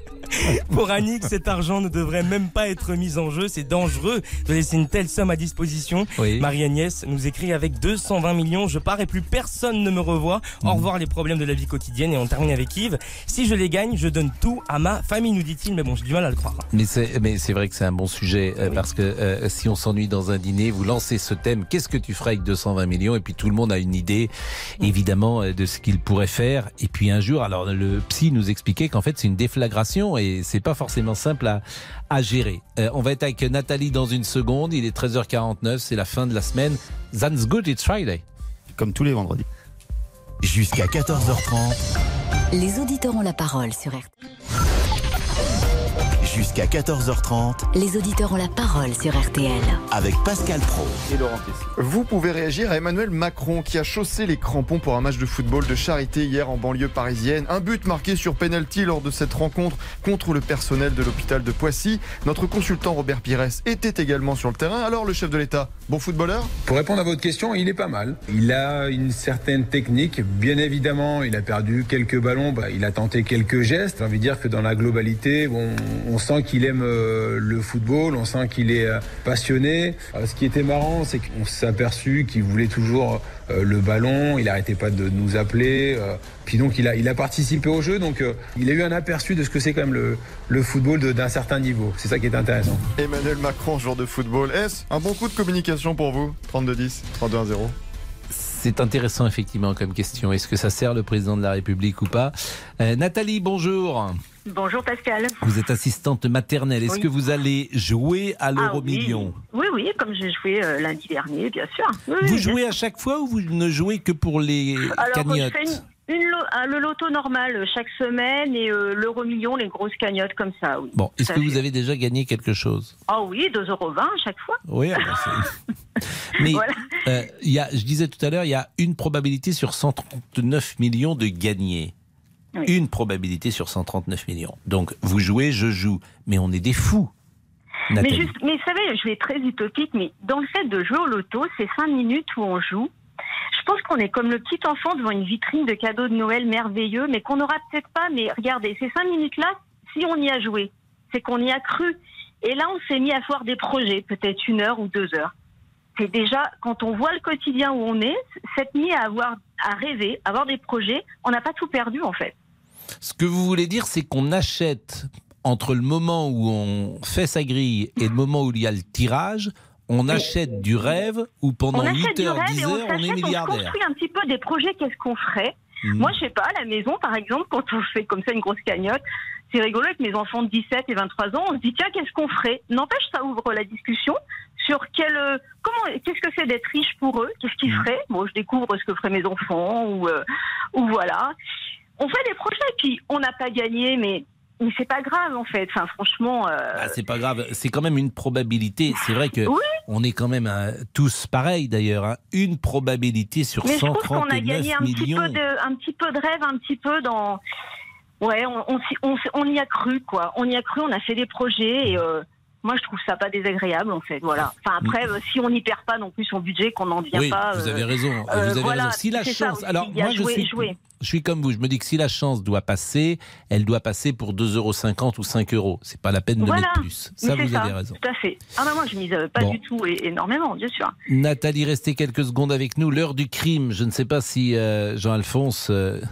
Pour Annick, cet argent ne devrait même pas être mis en jeu, c'est dangereux de laisser une telle somme à disposition. Marie-Agnès nous écrit avec 220 millions, je pars et plus personne ne me revoit. Au revoir les problèmes de la vie quotidienne. Et on termine avec Yves. Si je les gagne, je donne tout à ma famille, nous dit-il, mais bon, j'ai du mal à le croire. Mais c'est vrai que c'est un bon sujet parce que si on s'ennuie dans un dîner, vous lancez ce thème, qu'est-ce que tu ferais avec 220 millions ? Et puis tout le monde a une idée, évidemment, de ce qu'il pourrait faire. Et puis un jour, alors le psy nous expliquait qu'en fait c'est une déflagration et c'est pas forcément simple à gérer. On va être avec Nathalie dans une seconde, il est 13h49, c'est la fin de la semaine. That's good, it's Friday. Comme tous les vendredis. Jusqu'à 14h30. Les auditeurs ont la parole sur RTL. Jusqu'à 14h30. Les auditeurs ont la parole sur RTL. Avec Pascal Praud et Laurent Tessier. Vous pouvez réagir à Emmanuel Macron qui a chaussé les crampons pour un match de football de charité hier en banlieue parisienne. Un but marqué sur penalty lors de cette rencontre contre le personnel de l'hôpital de Poissy. Notre consultant Robert Pires était également sur le terrain. Alors le chef de l'État, bon footballeur ? Pour répondre à votre question, il est pas mal. Il a une certaine technique. Bien évidemment, il a perdu quelques ballons. Il a tenté quelques gestes. J'ai envie de dire que dans la globalité, on sent qu'il aime le football, on sent qu'il est passionné. Ce qui était marrant, c'est qu'on s'est aperçu qu'il voulait toujours le ballon, il n'arrêtait pas de nous appeler. Puis donc il a participé au jeu, donc il a eu un aperçu de ce que c'est quand même le football d'un certain niveau. C'est ça qui est intéressant. Emmanuel Macron, joueur de football, est-ce un bon coup de communication pour vous ? 32-10, 32-1-0. C'est intéressant effectivement comme question. Est-ce que ça sert le président de la République ou pas ? Nathalie, bonjour. Bonjour Pascal. Vous êtes assistante maternelle. Est-ce que vous allez jouer à l'euro-million ? Oui, comme j'ai joué lundi dernier, bien sûr. Vous jouez à chaque fois ou vous ne jouez que pour les cagnottes ? Je fais le loto normal chaque semaine et l'euro-million, les grosses cagnottes comme ça, oui. Bon, est-ce que vous avez déjà gagné quelque chose ? Ah oui, 2,20 € à chaque fois. Oui, mais voilà. Je disais tout à l'heure, il y a une probabilité sur 139 millions de gagner. Oui. Une probabilité sur 139 millions. Donc, vous jouez, je joue. Mais on est des fous. Mais vous savez, je vais être très utopique, mais dans le fait de jouer au loto, c'est 5 minutes où on joue. Je pense qu'on est comme le petit enfant devant une vitrine de cadeaux de Noël merveilleux, mais qu'on n'aura peut-être pas. Mais regardez, ces 5 minutes-là, si on y a joué, c'est qu'on y a cru. Et là, on s'est mis à faire des projets, peut-être 1 heure ou 2 heures. C'est déjà, quand on voit le quotidien où on est, cette nuit à rêver, à avoir des projets, on n'a pas tout perdu en fait. Ce que vous voulez dire, c'est qu'on achète, entre le moment où on fait sa grille et le moment où il y a le tirage, on achète du rêve où pendant 8 heures, 10 heures, on est milliardaire. On construit un petit peu des projets, qu'est-ce qu'on ferait ? Moi, je sais pas, à la maison, par exemple, quand on fait comme ça une grosse cagnotte, c'est rigolo avec mes enfants de 17 et 23 ans, on se dit, tiens, qu'est-ce qu'on ferait ? N'empêche, ça ouvre la discussion sur qu'est-ce que c'est d'être riche pour eux ? Qu'est-ce qu'ils feraient ? Bon, je découvre ce que feraient mes enfants, ou voilà. On fait des projets, puis on n'a pas gagné, mais c'est pas grave, en fait. Enfin, franchement... c'est pas grave. C'est quand même une probabilité. C'est vrai que on est quand même tous pareils, d'ailleurs. Hein. Une probabilité sur 139 millions. Mais je trouve qu'on a gagné un petit peu de rêve, un petit peu dans... Ouais, on y a cru, quoi. On y a cru, on a fait des projets, et moi, je trouve ça pas désagréable, en fait. Voilà. Enfin, après, si on n'y perd pas non plus son budget, qu'on n'en vient pas... vous avez raison. Vous avez raison. Si la chance... Alors, moi, je suis comme vous. Je me dis que si la chance doit passer, elle doit passer pour 2,50 € ou 5 €. C'est pas la peine de mettre plus. Ça, vous avez raison. Tout à fait. Ah non, moi, je mise pas du tout énormément, bien sûr. Nathalie, restez quelques secondes avec nous. L'heure du crime. Je ne sais pas si Jean-Alphonse...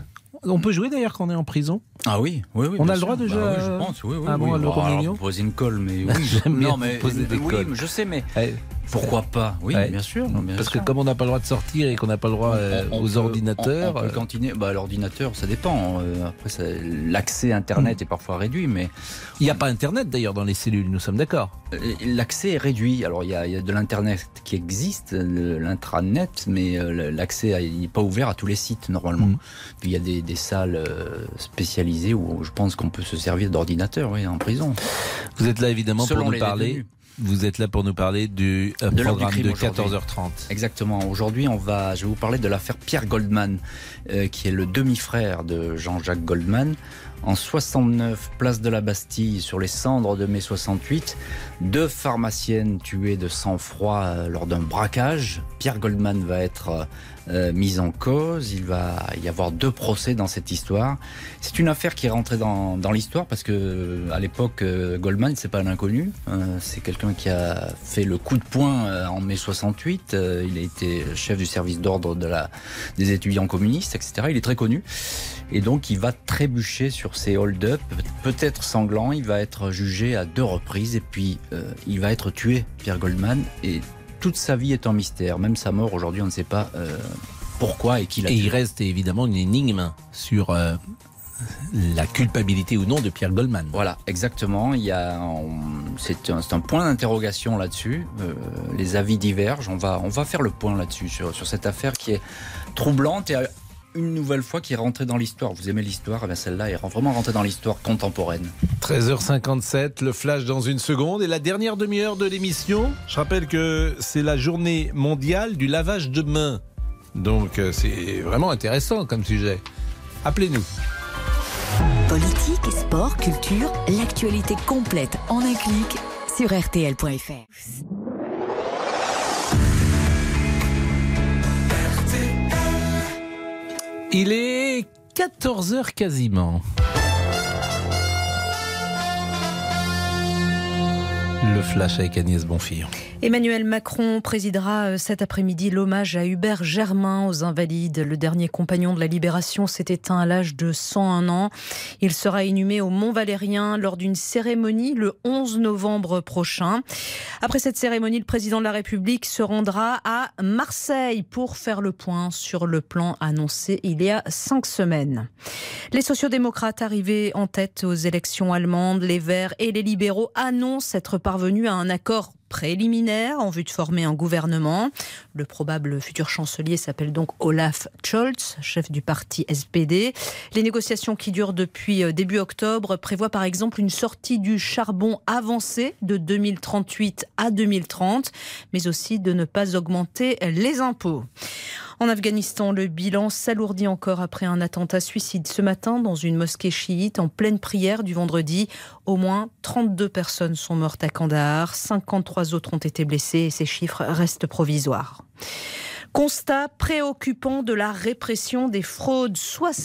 On peut jouer d'ailleurs quand on est en prison ? Ah oui. On a le droit de jouer oui, je pense, oui. Ah bon, à l'euro-million ? Poser une colle, mais oui. J'aime bien poser des colles. Je sais, mais pourquoi pas ? Oui, bien sûr. Parce que comme on n'a pas le droit de sortir et qu'on n'a pas le droit aux ordinateurs... On peut cantiner. L'ordinateur, ça dépend. Après, l'accès à Internet est parfois réduit, mais... Il n'y a pas Internet d'ailleurs dans les cellules, nous sommes d'accord. L'accès est réduit. Alors, il y a de l'Internet qui existe, l'intranet, mais l'accès n'est pas ouvert à tous les sites, normalement. Puis il y a des salles spécialisées où je pense qu'on peut se servir d'ordinateur en prison. Vous êtes là évidemment pour nous parler. Vous êtes là pour nous parler du programme de 14h30. Exactement. Aujourd'hui, je vais vous parler de l'affaire Pierre Goldman, qui est le demi-frère de Jean-Jacques Goldman. En 69, place de la Bastille, sur les cendres de mai 68, 2 pharmaciennes tuées de sang-froid lors d'un braquage. Pierre Goldman va être mis en cause. Il va y avoir 2 procès dans cette histoire. C'est une affaire qui est rentrée dans l'histoire parce que à l'époque, Goldman, c'est pas un inconnu. C'est quelqu'un qui a fait le coup de poing en mai 68. Il a été chef du service d'ordre des étudiants communistes, etc. Il est très connu. Et donc, il va trébucher sur ces hold-up, peut-être sanglants. Il va être jugé à 2 reprises et puis il va être tué, Pierre Goldman. Et toute sa vie est en mystère. Même sa mort, aujourd'hui, on ne sait pas pourquoi et qui l'a tué. Et il reste évidemment une énigme sur la culpabilité ou non de Pierre Goldman. Voilà, exactement. C'est un point d'interrogation là-dessus. Les avis divergent. On va faire le point là-dessus, sur cette affaire qui est troublante et une nouvelle fois qui est rentrée dans l'histoire. Vous aimez l'histoire ? Celle-là est vraiment rentrée dans l'histoire contemporaine. 13h57, le flash dans une seconde. Et la dernière demi-heure de l'émission, je rappelle que c'est la journée mondiale du lavage de mains. Donc c'est vraiment intéressant comme sujet. Appelez-nous. Politique, sport, culture, l'actualité complète en un clic sur rtl.fr. Il est 14h quasiment. Le flash avec Agnès Bonfillon. Emmanuel Macron présidera cet après-midi l'hommage à Hubert Germain aux Invalides. Le dernier compagnon de la Libération s'est éteint à l'âge de 101 ans. Il sera inhumé au Mont-Valérien lors d'une cérémonie le 11 novembre prochain. Après cette cérémonie, le président de la République se rendra à Marseille pour faire le point sur le plan annoncé il y a 5 semaines. Les sociodémocrates arrivés en tête aux élections allemandes, les Verts et les libéraux annoncent être parvenus à un accord préliminaires en vue de former un gouvernement. Le probable futur chancelier s'appelle donc Olaf Scholz, chef du parti SPD. Les négociations qui durent depuis début octobre prévoient par exemple une sortie du charbon avancée de 2038 à 2030, mais aussi de ne pas augmenter les impôts. En Afghanistan, le bilan s'alourdit encore après un attentat suicide ce matin dans une mosquée chiite en pleine prière du vendredi. Au moins 32 personnes sont mortes à Kandahar, 53 autres ont été blessées et ces chiffres restent provisoires. Constat préoccupant de la répression des fraudes.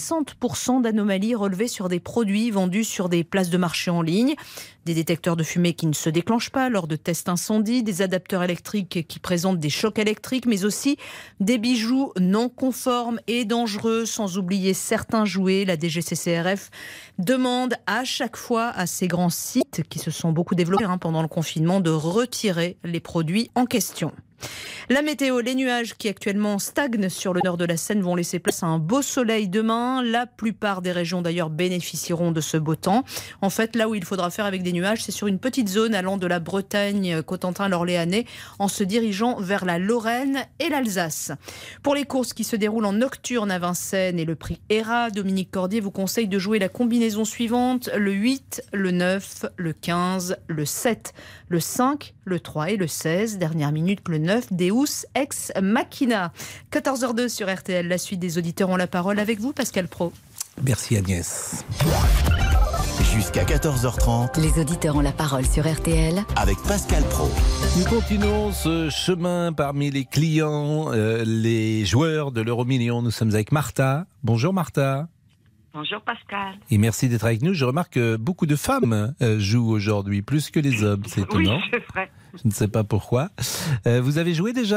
60% d'anomalies relevées sur des produits vendus sur des places de marché en ligne. Des détecteurs de fumée qui ne se déclenchent pas lors de tests incendie, des adapteurs électriques qui présentent des chocs électriques, mais aussi des bijoux non conformes et dangereux, sans oublier certains jouets. La DGCCRF demande à chaque fois à ces grands sites qui se sont beaucoup développés pendant le confinement de retirer les produits en question. La météo, les nuages qui actuellement stagnent sur le nord de la Seine vont laisser place à un beau soleil demain. La plupart des régions d'ailleurs bénéficieront de ce beau temps. En fait, là où il faudra faire avec des nuages, c'est sur une petite zone allant de la Bretagne, Cotentin, l'Orléanais, en se dirigeant vers la Lorraine et l'Alsace. Pour les courses qui se déroulent en nocturne à Vincennes et le prix ERA, Dominique Cordier vous conseille de jouer la combinaison suivante: le 8, le 9, le 15, le 7, le 5, le 3 et le 16. Dernière minute, le 9, Deus Ex Machina. 14h02 sur RTL. La suite des auditeurs ont la parole avec vous, Pascal Praud. Merci Agnès. Jusqu'à 14h30. Les auditeurs ont la parole sur RTL. Avec Pascal Praud. Nous continuons ce chemin parmi les clients, les joueurs de l'Euro-Million. Nous sommes avec Martha. Bonjour Martha. Bonjour Pascal. Et merci d'être avec nous. Je remarque que beaucoup de femmes jouent aujourd'hui, plus que les hommes. C'est étonnant. Oui, c'est vrai. Je ne sais pas pourquoi. Vous avez joué déjà ?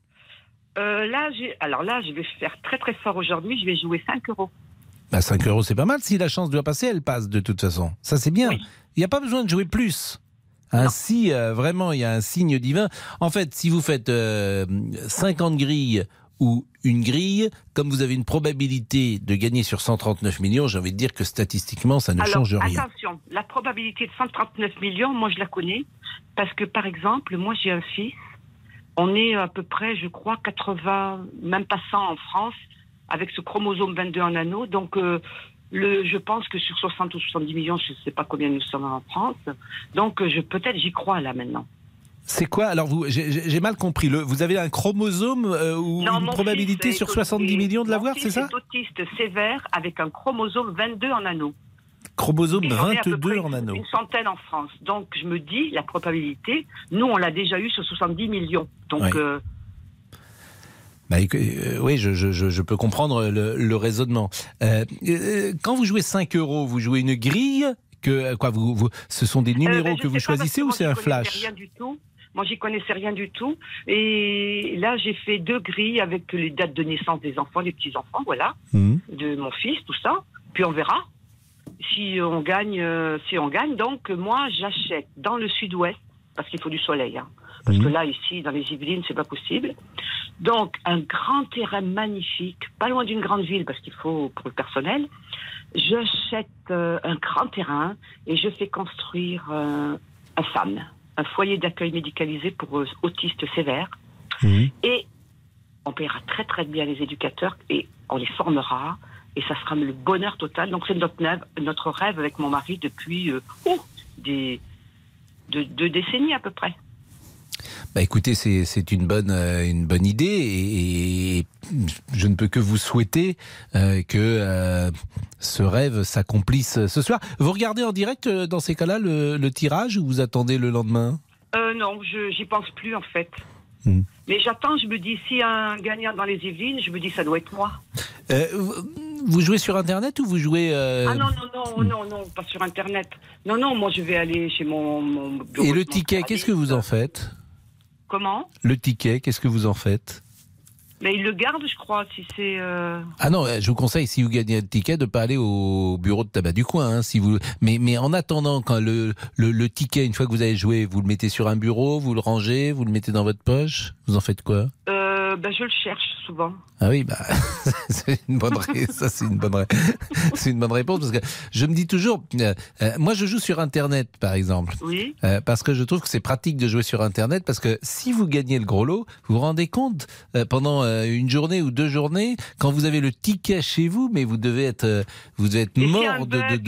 Là, je vais faire très très fort aujourd'hui. Je vais jouer 5 €. Bah 5 €, c'est pas mal. Si la chance doit passer, elle passe de toute façon. Ça, c'est bien. Oui. Il n'y a pas besoin de jouer plus. Ainsi, vraiment, il y a un signe divin. En fait, si vous faites 50 grilles ou une grille, comme vous avez une probabilité de gagner sur 139 millions, j'ai envie de dire que statistiquement, ça ne change rien. Attention, la probabilité de 139 millions, moi je la connais, parce que par exemple, moi j'ai un fils, on est à peu près, je crois, 80, même pas 100 en France, avec ce chromosome 22 en anneau, donc je pense que sur 60 ou 70 millions, je ne sais pas combien nous sommes en France, donc peut-être j'y crois là maintenant. C'est quoi ? Alors, j'ai mal compris. Vous avez un chromosome ou une probabilité sur 70 millions de l'avoir, c'est ça ? Mon fils est autiste sévère avec un chromosome 22 en anneau. Chromosome 22 en anneau. Une centaine en France. Donc, je me dis, la probabilité, nous, on l'a déjà eu sur 70 millions. Donc... Oui. Oui, je peux comprendre le raisonnement. Quand vous jouez 5 €, vous jouez une grille ce sont des numéros que vous choisissez ou c'est un flash ? Rien du tout. Moi, j'y connaissais rien du tout. Et là, j'ai fait 2 grilles avec les dates de naissance des enfants, des petits-enfants, voilà, de mon fils, tout ça. Puis on verra si on gagne. Donc, moi, j'achète dans le sud-ouest, parce qu'il faut du soleil. Parce que là, ici, dans les Yvelines, c'est pas possible. Donc, un grand terrain magnifique, pas loin d'une grande ville, parce qu'il faut pour le personnel. J'achète un grand terrain et je fais construire un FAM, un foyer d'accueil médicalisé pour autistes sévères. Et on paiera très très bien les éducateurs et on les formera et ça sera le bonheur total. Donc c'est notre rêve avec mon mari depuis 2 décennies à peu près. Bah écoutez, c'est une bonne idée et je ne peux que vous souhaiter que ce rêve s'accomplisse ce soir. Vous regardez en direct dans ces cas-là le tirage ou vous attendez le lendemain ? Non, j'y pense plus en fait. Mais j'attends, je me dis, s'il y a un gagnant dans les Yvelines, je me dis ça doit être moi. Vous jouez sur Internet ou vous jouez... Ah non, pas sur Internet. Non, moi je vais aller chez mon bureau. Et le ticket, qu'est-ce que vous en faites ? Comment ? Le ticket, qu'est-ce que vous en faites ? Mais il le garde, je crois, si c'est... Ah non, je vous conseille, si vous gagnez le ticket, de ne pas aller au bureau de tabac du coin. Hein, si vous... mais en attendant, quand le ticket, une fois que vous avez joué, vous le mettez sur un bureau, vous le rangez, vous le mettez dans votre poche, vous en faites quoi ? Je le cherche souvent. Ah oui, c'est une bonne c'est une bonne réponse parce que je me dis toujours, moi je joue sur Internet par exemple, oui. Parce que je trouve que c'est pratique de jouer sur Internet parce que si vous gagnez le gros lot, vous vous rendez compte pendant une journée ou 2 journées, quand vous avez le ticket chez vous, mais vous devez être mort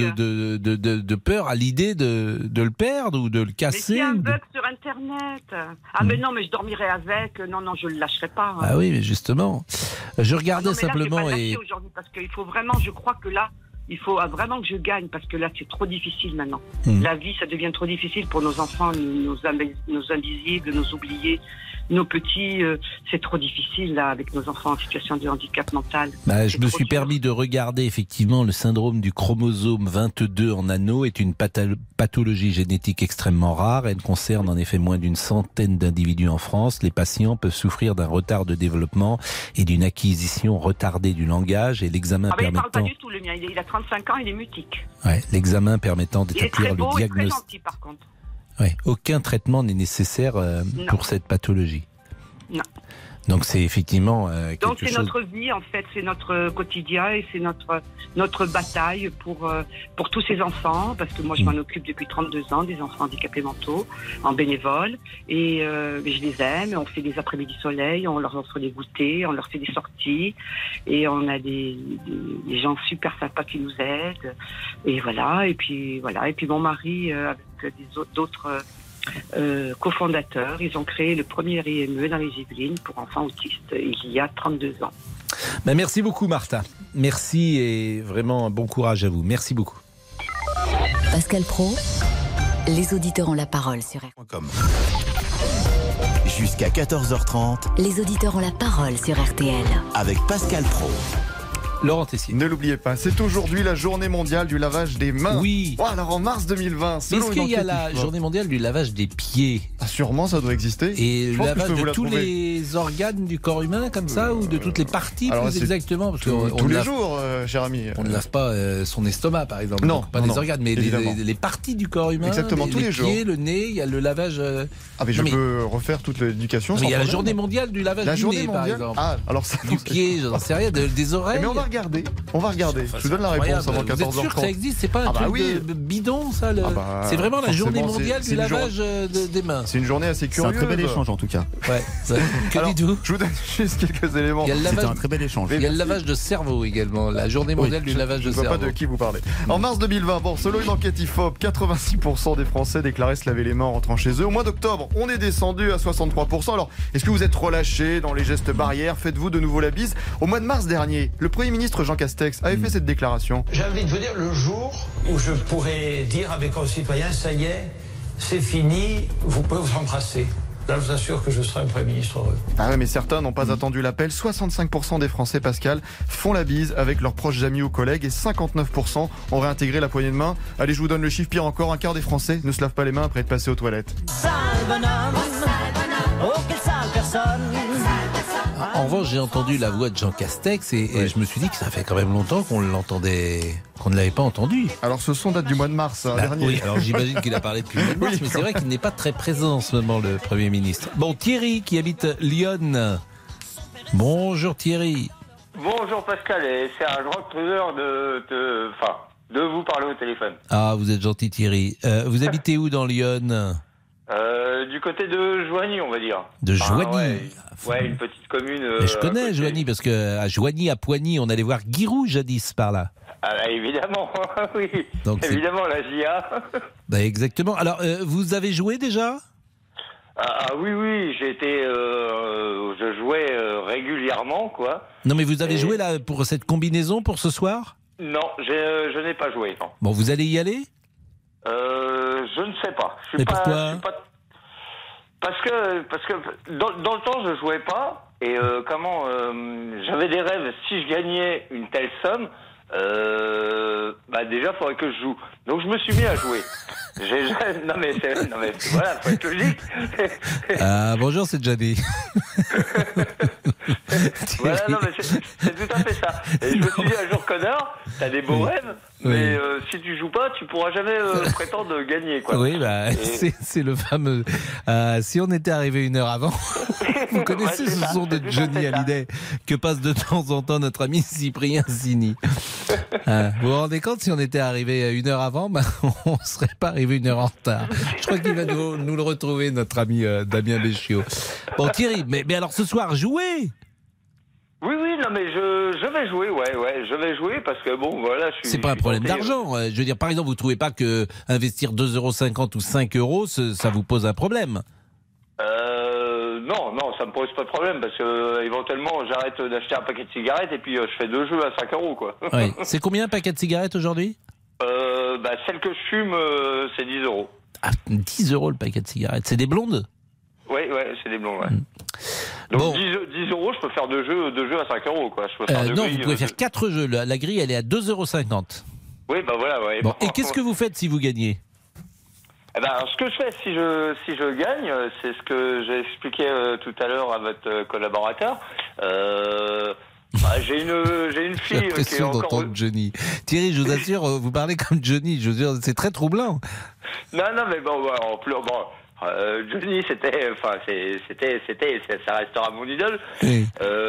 de peur à l'idée de le perdre ou de le casser. Mais s'il y a un bug sur Internet, mais non, mais je dormirai avec, non, je le lâcherai pas. Ah oui, mais justement, je regardais simplement et aujourd'hui parce qu'il faut vraiment, je crois que là, il faut vraiment que je gagne parce que là, c'est trop difficile maintenant. La vie, ça devient trop difficile pour nos enfants, nos invisibles, nos oubliés, nos petits. C'est trop difficile là avec nos enfants en situation de handicap mental. Je me suis permis de regarder effectivement le syndrome du chromosome 22 en anneau est une pathologie génétique extrêmement rare. Elle concerne en effet moins d'une centaine d'individus en France. Les patients peuvent souffrir d'un retard de développement et d'une acquisition retardée du langage et l'examen permettant... Il parle pas du tout le mien, il a 35 ans, il est mutique. Ouais, l'examen permettant d'établir le diagnostic. Il est très gentil par contre. Ouais, aucun traitement n'est nécessaire pour cette pathologie. Non. Donc c'est effectivement quelque chose... Donc c'est notre vie en fait, c'est notre quotidien et c'est notre bataille pour tous ces enfants, parce que moi je m'en occupe depuis 32 ans des enfants handicapés mentaux en bénévole et je les aime, on fait des après-midi soleil, on leur offre des goûters, on leur fait des sorties et on a des gens super sympas qui nous aident et voilà, et puis mon mari avec d'autres cofondateurs, ils ont créé le premier IME dans les Yvelines pour enfants autistes il y a 32 ans. Merci beaucoup Martha, merci et vraiment bon courage à vous, merci beaucoup. Pascal Praud, les auditeurs ont la parole sur RTL. Jusqu'à 14h30, les auditeurs ont la parole sur RTL. Avec Pascal Praud. Laurent Tessier. Ne l'oubliez pas, c'est aujourd'hui la journée mondiale du lavage des mains. Oui. Alors en mars 2020, est-ce qu'il y a la journée mondiale du lavage des pieds? Sûrement, ça doit exister. Et le lavage de tous les organes du corps humain comme ça ou de toutes les parties plus exactement parce que tous les jours, cher ami. On ne lave pas son estomac par exemple. Non, pas des organes, mais les parties du corps humain. Exactement, tous les jours. Les pieds, le nez, il y a le lavage. Je peux refaire toute l'éducation. Il y a la journée mondiale du lavage du nez par exemple. Alors ça, du pied, je n'en sais rien, des oreilles. Mais on va regarder. Je vous donne la réponse avant 14h30. Vous êtes sûr que ça existe? C'est pas un truc de bidon, ça c'est vraiment la journée mondiale du lavage des mains. C'est une journée assez curieuse. C'est un très bel échange en tout cas. Ouais. Que dites-vous? Je vous donne juste quelques éléments. C'est un très bel échange. Il y a le lavage de cerveau également. La journée mondiale du lavage de cerveau. Je ne vois pas de qui vous parlez. En mars 2020, selon une enquête IFOP, 86% des Français déclaraient se laver les mains en rentrant chez eux. Au mois d'octobre, on est descendu à 63%. Alors, est-ce que vous êtes relâchés dans les gestes barrières? Faites-vous de nouveau la bise? Au mois de mars dernier, le Premier ministre Jean Castex avait fait cette déclaration. J'ai envie de vous dire, le jour où je pourrai dire à mes concitoyens, ça y est, c'est fini, vous pouvez vous embrasser. Là, je vous assure que je serai un Premier ministre heureux. Ah ouais, mais certains n'ont pas attendu l'appel. 65% des Français, Pascal, font la bise avec leurs proches amis ou collègues et 59% ont réintégré la poignée de main. Allez, je vous donne le chiffre, pire encore, un quart des Français ne se lavent pas les mains après être passés aux toilettes. En revanche, j'ai entendu la voix de Jean Castex et je me suis dit que ça fait quand même longtemps qu'on ne l'avait pas entendu. Alors ce son date du mois de mars dernier. Oui, alors j'imagine qu'il a parlé depuis le mois de mars, mais c'est vrai qu'il n'est pas très présent en ce moment, le Premier ministre. Bon, Thierry qui habite Lyon. Bonjour Thierry. Bonjour Pascal, et c'est un grand plaisir de vous parler au téléphone. Ah, vous êtes gentil Thierry. Vous habitez où dans Lyon? Du côté de Joigny, on va dire. De Joigny. Ouais, une petite commune. Mais je connais Joigny parce que à Joigny, à Poigny, on allait voir Giroud jadis par là. Ah, évidemment, oui. Donc, évidemment, la JA. Exactement. Alors, vous avez joué déjà? Oui, je jouais régulièrement, quoi. Non, mais vous avez joué là pour cette combinaison pour ce soir? Non, je n'ai pas joué. Non. Bon, vous allez y aller? Je ne sais pas. Pourquoi? Parce que dans le temps je jouais pas et j'avais des rêves. Si je gagnais une telle somme, déjà faudrait que je joue. Donc je me suis mis à jouer. Non mais voilà, faut être logique. Bonjour, c'est Gianni. Voilà, non, mais c'est tout à fait ça. Et je me suis dit un jour, connard, t'as des beaux rêves, mais si tu joues pas, tu pourras jamais prétendre gagner, quoi. Oui, c'est le fameux. Si on était arrivé 1 heure avant, vous connaissez ce son de Johnny Hallyday que passe de temps en temps notre ami Cyprien Sini. Vous vous rendez compte, si on était arrivé 1 heure avant, on ne serait pas arrivé 1 heure en retard. Je crois qu'il va nous le retrouver, notre ami Damien Béchiot. Bon, Thierry, mais alors ce soir, jouez! Oui, non, mais je vais jouer, je vais jouer parce que bon, voilà, c'est pas un problème d'argent. Je veux dire, par exemple, vous trouvez pas que investir 2,50 € ou 5 €, ça vous pose un problème? Non, ça me pose pas de problème parce que éventuellement, j'arrête d'acheter un paquet de cigarettes et puis je fais 2 jeux à 5 €, quoi. Oui. C'est combien un paquet de cigarettes aujourd'hui? Celle que je fume, c'est 10 €. Ah, 10 € le paquet de cigarettes. C'est des blondes? Oui, c'est des blondes, Donc bon. 10 €, je peux faire 2 jeux à 5 €, quoi. Je peux faire non, vous pouvez faire 4 jeux. La grille, elle est à 2,50 €. Oui, voilà, Bon, et qu'est-ce que vous faites si vous gagnez? Ce que je fais si je gagne, c'est ce que j'ai expliqué tout à l'heure à votre collaborateur. J'ai une fille j'ai l'impression qui est encore... d'entendre Johnny. Thierry, je vous assure, vous parlez comme Johnny. Je vous assure, c'est très troublant. Non, mais bon, en plus, Johnny, ça restera mon idole. Oui.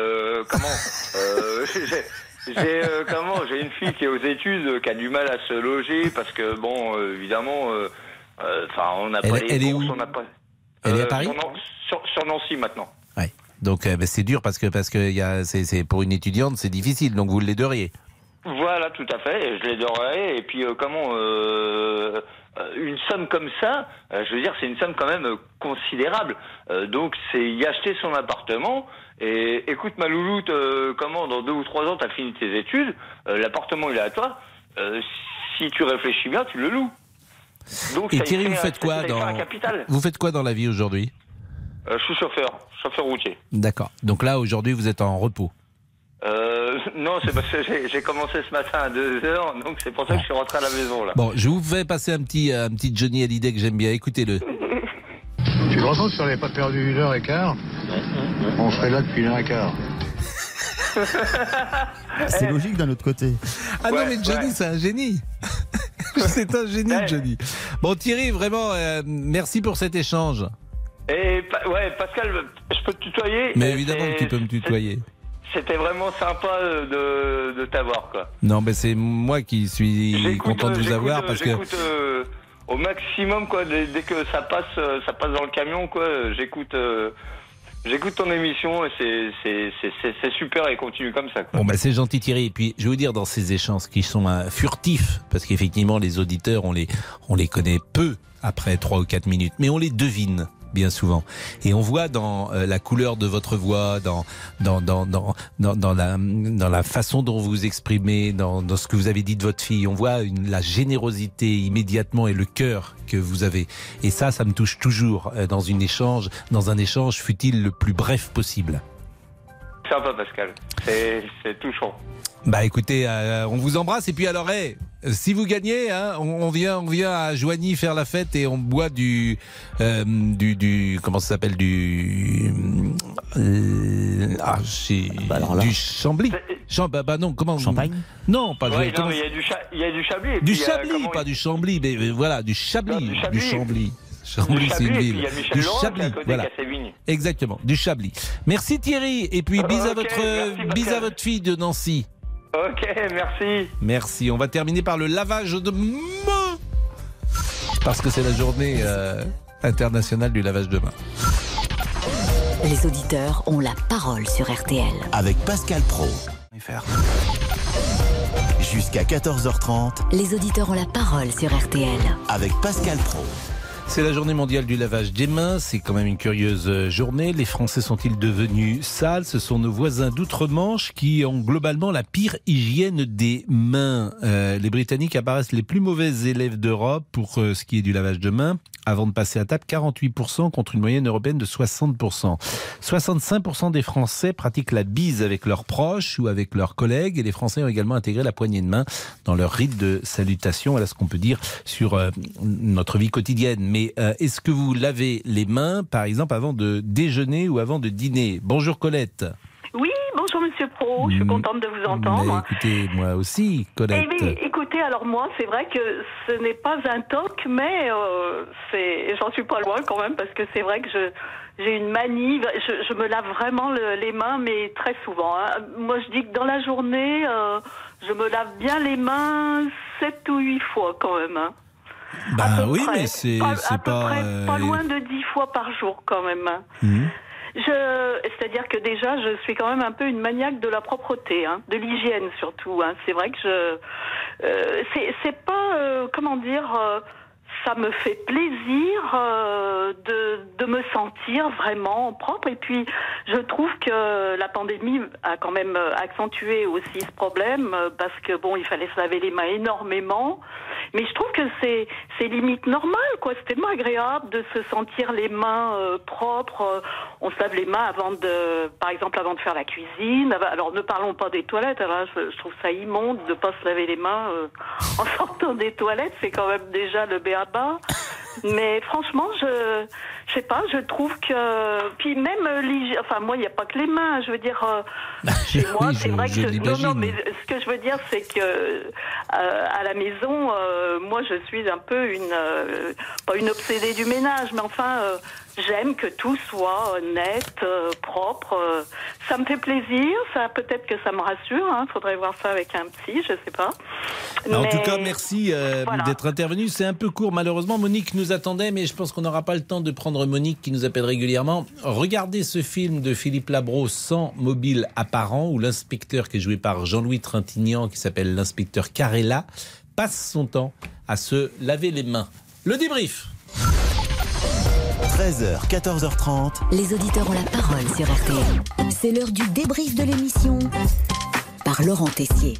J'ai une fille qui est aux études, qui a du mal à se loger parce que bon, évidemment, on n'a pas les bourses, on n'a pas. Elle est à Paris? Sur Nancy maintenant. Ouais. Donc c'est dur parce que c'est pour une étudiante, c'est difficile. Donc vous l'aideriez. Voilà, tout à fait. Et je l'aiderais. Et puis une somme comme ça, je veux dire, c'est une somme quand même considérable. Donc c'est y acheter son appartement. Et écoute ma louloute, dans 2 ou 3 ans t'as fini tes études, l'appartement il est à toi. Si tu réfléchis bien, tu le loues. Donc, et Thierry, vous faites quoi dans la vie aujourd'hui? Je suis chauffeur routier. D'accord. Donc là aujourd'hui vous êtes en repos. Non, c'est parce que j'ai commencé ce matin à 2h, donc c'est pour ça que je suis rentré à la maison là. Bon, je vous fais passer un petit Johnny Hallyday que j'aime bien. Écoutez-le. Tu te rends compte si on n'avait pas perdu 1h15, on serait là depuis 1h15. C'est logique d'un autre côté. Ah non, mais Johnny, c'est un génie. C'est un génie, Johnny. Bon, Thierry, vraiment, merci pour cet échange. Et Pascal, je peux te tutoyer? Mais évidemment que tu peux me tutoyer. C'était vraiment sympa de t'avoir, quoi. Non, mais c'est moi qui suis content de vous avoir parce que au maximum, quoi. Dès que ça passe dans le camion, quoi. J'écoute ton émission et c'est super et continue comme ça, quoi. Bon, c'est gentil, Thierry. Et puis, je vais vous dire, dans ces échanges qui sont furtifs, parce qu'effectivement, les auditeurs, on les connaît peu après 3 ou 4 minutes, mais on les devine bien souvent. Et on voit dans la couleur de votre voix, dans la façon dont vous vous exprimez, dans ce que vous avez dit de votre fille, on voit la générosité immédiatement et le cœur que vous avez. Et ça me touche toujours dans un échange, fut-il le plus bref possible. Sympa, Pascal. C'est touchant. Écoutez, on vous embrasse et puis alors, si vous gagnez, on vient à Joigny faire la fête et on boit du comment ça s'appelle, du Chambly. Non, comment? Champagne? Non, pas il y a du Chablis. Du Chablis, pas du Chambly, mais voilà, du Chablis. Du Chambly. Chambly, c'est une ville. Il y a Michel Laurent qui est à côté, qui a ses vignes. Exactement, du Chablis. Merci Thierry, et puis bise à votre fille de Nancy. Ok, merci. Merci. On va terminer par le lavage de mains. Parce que c'est la journée internationale du lavage de mains. Les auditeurs ont la parole sur RTL. Avec Pascal Praud. Jusqu'à 14h30. Les auditeurs ont la parole sur RTL. Avec Pascal Praud. C'est la journée mondiale du lavage des mains, c'est quand même une curieuse journée. Les Français sont-ils devenus sales? Ce sont nos voisins d'outre-Manche qui ont globalement la pire hygiène des mains. Les Britanniques apparaissent les plus mauvais élèves d'Europe pour ce qui est du lavage de mains. Avant de passer à table, 48% contre une moyenne européenne de 60%. 65% des Français pratiquent la bise avec leurs proches ou avec leurs collègues. Et les Français ont également intégré la poignée de main dans leur rite de salutation. Voilà ce qu'on peut dire sur notre vie quotidienne. Mais est-ce que vous lavez les mains, par exemple, avant de déjeuner ou avant de dîner? Bonjour Colette. Oui, Monsieur Pro, je suis contente de vous entendre. Écoutez, moi aussi, Colette. Eh oui, écoutez, alors moi, c'est vrai que ce n'est pas un toc, mais j'en suis pas loin quand même, parce que c'est vrai que j'ai une manie, je me lave vraiment les mains, mais très souvent. Hein. Moi, je dis que dans la journée, je me lave bien les mains 7 ou 8 fois quand même. Hein. Ben oui, mais c'est pas loin de 10 fois par jour quand même. C'est-à-dire que déjà, je suis quand même un peu une maniaque de la propreté, hein, de l'hygiène surtout. Hein. C'est vrai que c'est pas, comment dire, ça me fait plaisir de me sentir vraiment propre. Et puis, je trouve que la pandémie a quand même accentué aussi ce problème, parce que bon, il fallait se laver les mains énormément. Mais je trouve que c'est limite normal, quoi. C'est tellement agréable de se sentir les mains propres. On se lave les mains par exemple, avant de faire la cuisine. Alors, ne parlons pas des toilettes. Alors, je trouve ça immonde de pas se laver les mains en sortant des toilettes. C'est quand même déjà le b.a.-ba. Mais franchement, je sais pas, je trouve que... Puis même l'hygiène... Enfin, moi, il n'y a pas que les mains. Je veux dire, chez moi, c'est vrai que... Non, mais ce que je veux dire, c'est que à la maison, moi, je suis un peu pas une obsédée du ménage, mais enfin... J'aime que tout soit net, propre. Ça me fait plaisir. Peut-être que ça me rassure. Hein. Faudrait voir ça avec un psy, je sais pas. En tout cas, merci d'être intervenu. C'est un peu court, malheureusement. Monique nous attendait, mais je pense qu'on n'aura pas le temps de prendre Monique, qui nous appelle régulièrement. Regardez ce film de Philippe Labro, Sans mobile apparent, où l'inspecteur, qui est joué par Jean-Louis Trintignant, qui s'appelle l'inspecteur Carella, passe son temps à se laver les mains. Le débrief. 13h, 14h30. Les auditeurs ont la parole sur RTL. C'est l'heure du débrief de l'émission par Laurent Tessier.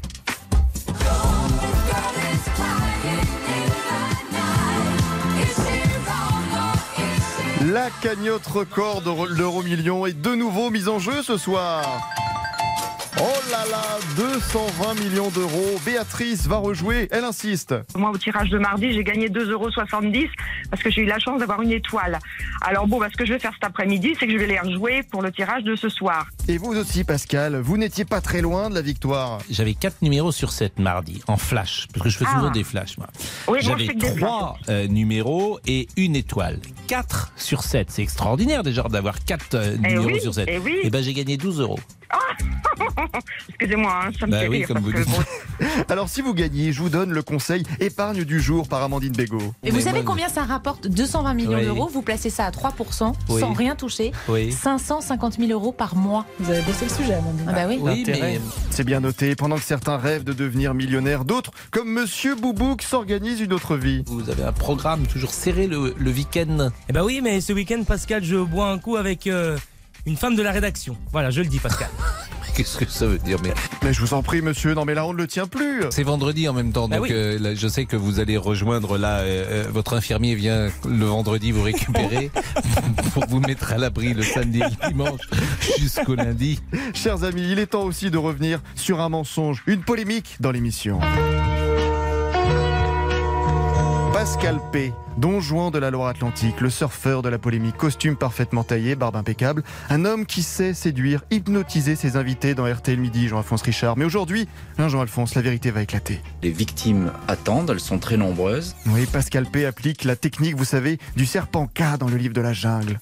La cagnotte record de l'euro-million est de nouveau mise en jeu ce soir. Oh là là, 220 millions d'euros. Béatrice va rejouer, elle insiste. Moi, au tirage de mardi, j'ai gagné 2,70 € parce que j'ai eu la chance d'avoir une étoile. Alors bon, ce que je vais faire cet après-midi, c'est que je vais les rejouer pour le tirage de ce soir. Et vous aussi, Pascal, vous n'étiez pas très loin de la victoire. J'avais 4 numéros sur 7 mardi, en flash, parce que je fais souvent des flashs, moi. Oui, j'avais 3 numéros et une étoile. 4 sur 7, c'est extraordinaire déjà d'avoir 4 numéros sur 7. Et ben j'ai gagné 12 €. Excusez-moi, ça me fait rire. Comme vous dites. Alors si vous gagnez, je vous donne le conseil épargne du jour par Amandine Bégaud. Et vous savez combien ça rapporte? 220 millions d'euros, vous placez ça à 3% sans rien toucher, 550 000 € par mois. Vous avez bossé le sujet, Amandine. Ah bah oui, mais... C'est bien noté. Pendant que certains rêvent de devenir millionnaires, d'autres, comme Monsieur Boubouk, s'organisent une autre vie. Vous avez un programme toujours serré le week-end. Eh bah oui, mais ce week-end, Pascal, je bois un coup avec une femme de la rédaction. Voilà, je le dis, Pascal. Qu'est-ce que ça veut dire? Mais je vous en prie, monsieur, non mais là on ne le tient plus. C'est vendredi en même temps, donc là, je sais que vous allez rejoindre là, votre infirmier vient le vendredi vous récupérer pour vous mettre à l'abri le samedi et le dimanche jusqu'au lundi. Chers amis, il est temps aussi de revenir sur un mensonge, une polémique dans l'émission. Pascal P, Don Juan de la Loire-Atlantique, le surfeur de la polémique, costume parfaitement taillé, barbe impeccable, un homme qui sait séduire, hypnotiser ses invités dans RTL Midi, Jean-Alphonse Richard. Mais aujourd'hui, Jean-Alphonse, la vérité va éclater. Les victimes attendent, elles sont très nombreuses. Oui, Pascal P applique la technique, vous savez, du serpent K dans le livre de la jungle.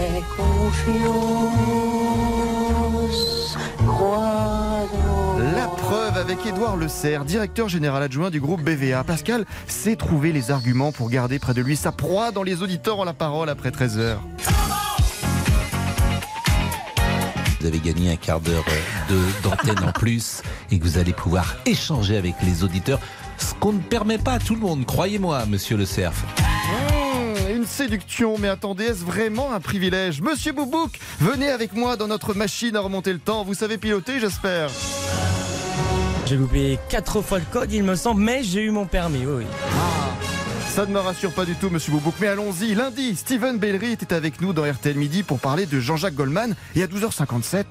La preuve avec Édouard Le Serre, directeur général adjoint du groupe BVA. Pascal sait trouver les arguments pour garder près de lui sa proie dont les auditeurs ont la parole après 13h. Vous avez gagné un quart d'heure d'antenne en plus et que vous allez pouvoir échanger avec les auditeurs, ce qu'on ne permet pas à tout le monde, croyez-moi, monsieur Le Serre. Une séduction, mais attendez, est-ce vraiment un privilège? Monsieur Boubouk, venez avec moi dans notre machine à remonter le temps. Vous savez piloter, j'espère. J'ai loupé 4 fois le code, il me semble, mais j'ai eu mon permis, oui. Ça ne me rassure pas du tout, monsieur Boubouk, mais allons-y. Lundi, Steven Bellery était avec nous dans RTL Midi pour parler de Jean-Jacques Goldman. Et à 12h57...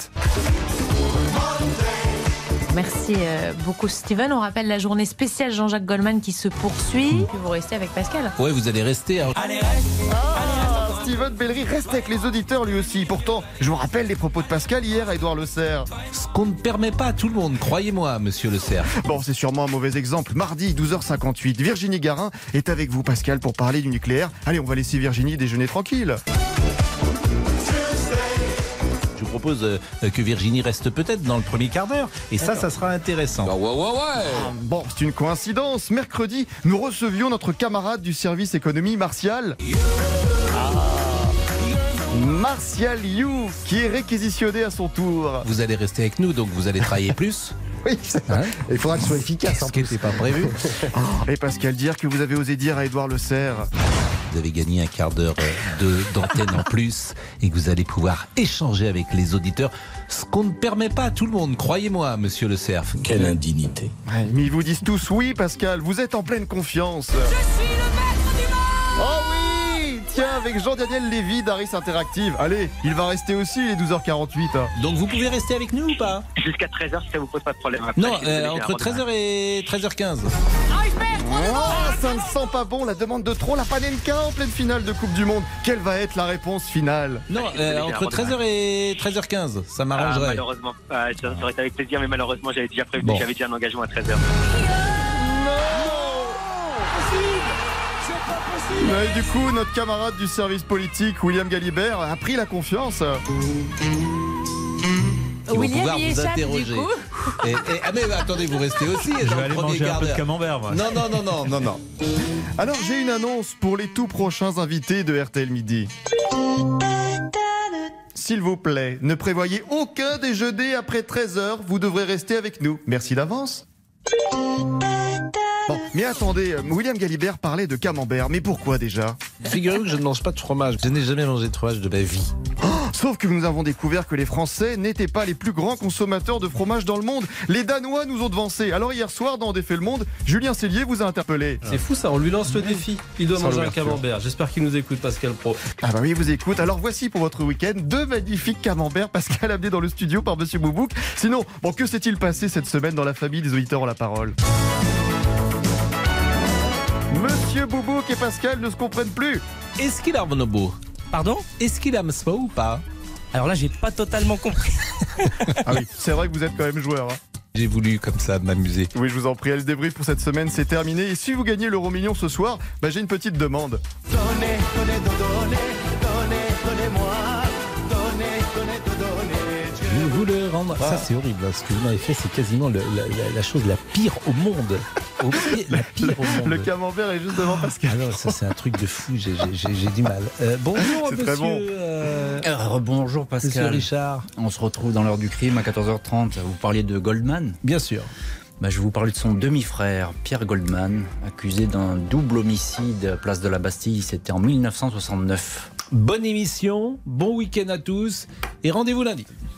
Merci beaucoup Steven. On rappelle la journée spéciale Jean-Jacques Goldman qui se poursuit. Puis vous restez avec Pascal. Ouais, vous allez rester. Allez, reste. Steven Bellery reste avec les auditeurs lui aussi. Pourtant, je vous rappelle les propos de Pascal hier à Édouard Le Cerf. Ce qu'on ne permet pas à tout le monde, croyez-moi, monsieur Le Cerf. Bon, c'est sûrement un mauvais exemple. Mardi, 12h58, Virginie Garin est avec vous, Pascal, pour parler du nucléaire. Allez, on va laisser Virginie déjeuner tranquille. Je vous propose que Virginie reste peut-être dans le premier quart d'heure. Et ça sera intéressant. Bon, c'est une coïncidence. Mercredi, nous recevions notre camarade du service économie, Martial. Martial You, qui est réquisitionné à son tour. Vous allez rester avec nous, donc vous allez travailler plus. Oui, il faudra que ce soit efficace. Ce qui n'était pas prévu. Et Pascal, dire que vous avez osé dire à Édouard Le Cerf. Vous avez gagné un quart d'heure d'antenne en plus et que vous allez pouvoir échanger avec les auditeurs, ce qu'on ne permet pas à tout le monde, croyez-moi, monsieur Le Cerf. Quelle indignité. Ouais, mais ils vous disent tous oui, Pascal, vous êtes en pleine confiance. Je suis le maître du monde. Oh oui, tiens, avec Jean-Daniel Lévy d'Aris Interactive. Allez, il va rester aussi, il est 12h48. Donc vous pouvez rester avec nous ou pas? Jusqu'à 13h, si ça vous pose pas de problème. Après, non, entre 13h et 13h15. Oh, ça ne sent pas bon, la demande de trop, la Panenka en pleine finale de Coupe du Monde. Quelle va être la réponse finale? Non, entre 13h et 13h15, ça m'arrangerait. Malheureusement, ça aurait été avec plaisir, mais malheureusement, j'avais déjà prévu, j'avais déjà un engagement à 13h. Et du coup, notre camarade du service politique, William Galibert, a pris la confiance. William y échappe du coup. Mais attendez, vous restez aussi. Je vais aller manger un peu de camembert, moi. Non. Alors, j'ai une annonce pour les tout prochains invités de RTL Midi. S'il vous plaît, ne prévoyez aucun déjeuner après 13h. Vous devrez rester avec nous. Merci d'avance. Bon, mais attendez, William Galibert parlait de camembert, mais pourquoi déjà? Figurez-vous que je ne mange pas de fromage. Je n'ai jamais mangé de fromage de ma vie. Sauf que nous avons découvert que les Français n'étaient pas les plus grands consommateurs de fromage dans le monde. Les Danois nous ont devancés. Alors hier soir, dans On défait le monde, Julien Cellier vous a interpellé. C'est fou ça, on lui lance le défi. Il doit manger un camembert. J'espère qu'il nous écoute, Pascal Pro. Ah bah oui, il vous écoute. Alors voici pour votre week-end 2 magnifiques camemberts, Pascal, amenés dans le studio par Monsieur Boubouk. Sinon, bon, que s'est-il passé cette semaine dans la famille des auditeurs ont la parole? Monsieur Boubouk et Pascal ne se comprennent plus. Est-ce qu'il a un beau? Pardon? Est-ce qu'il aime ça ou pas? Alors là, j'ai pas totalement compris. Ah oui, c'est vrai que vous êtes quand même joueur. Hein. J'ai voulu comme ça m'amuser. Oui, je vous en prie, le débrief pour cette semaine, c'est terminé. Et si vous gagnez l'euro million ce soir, j'ai une petite demande. Je vous le rendre. Ça, c'est horrible. Ce que vous m'avez fait, c'est quasiment la chose la pire au monde. La pire au monde. Le camembert est juste devant Pascal. Alors, ça, c'est un truc de fou. J'ai du mal. Bonjour, monsieur. Très bon. Bonjour, Pascal. Monsieur Richard. On se retrouve dans l'heure du crime à 14h30. Vous parliez de Goldman? Bien sûr. Je vais vous parler de son demi-frère, Pierre Goldman, accusé d'un double homicide place de la Bastille. C'était en 1969. Bonne émission, bon week-end à tous et rendez-vous lundi.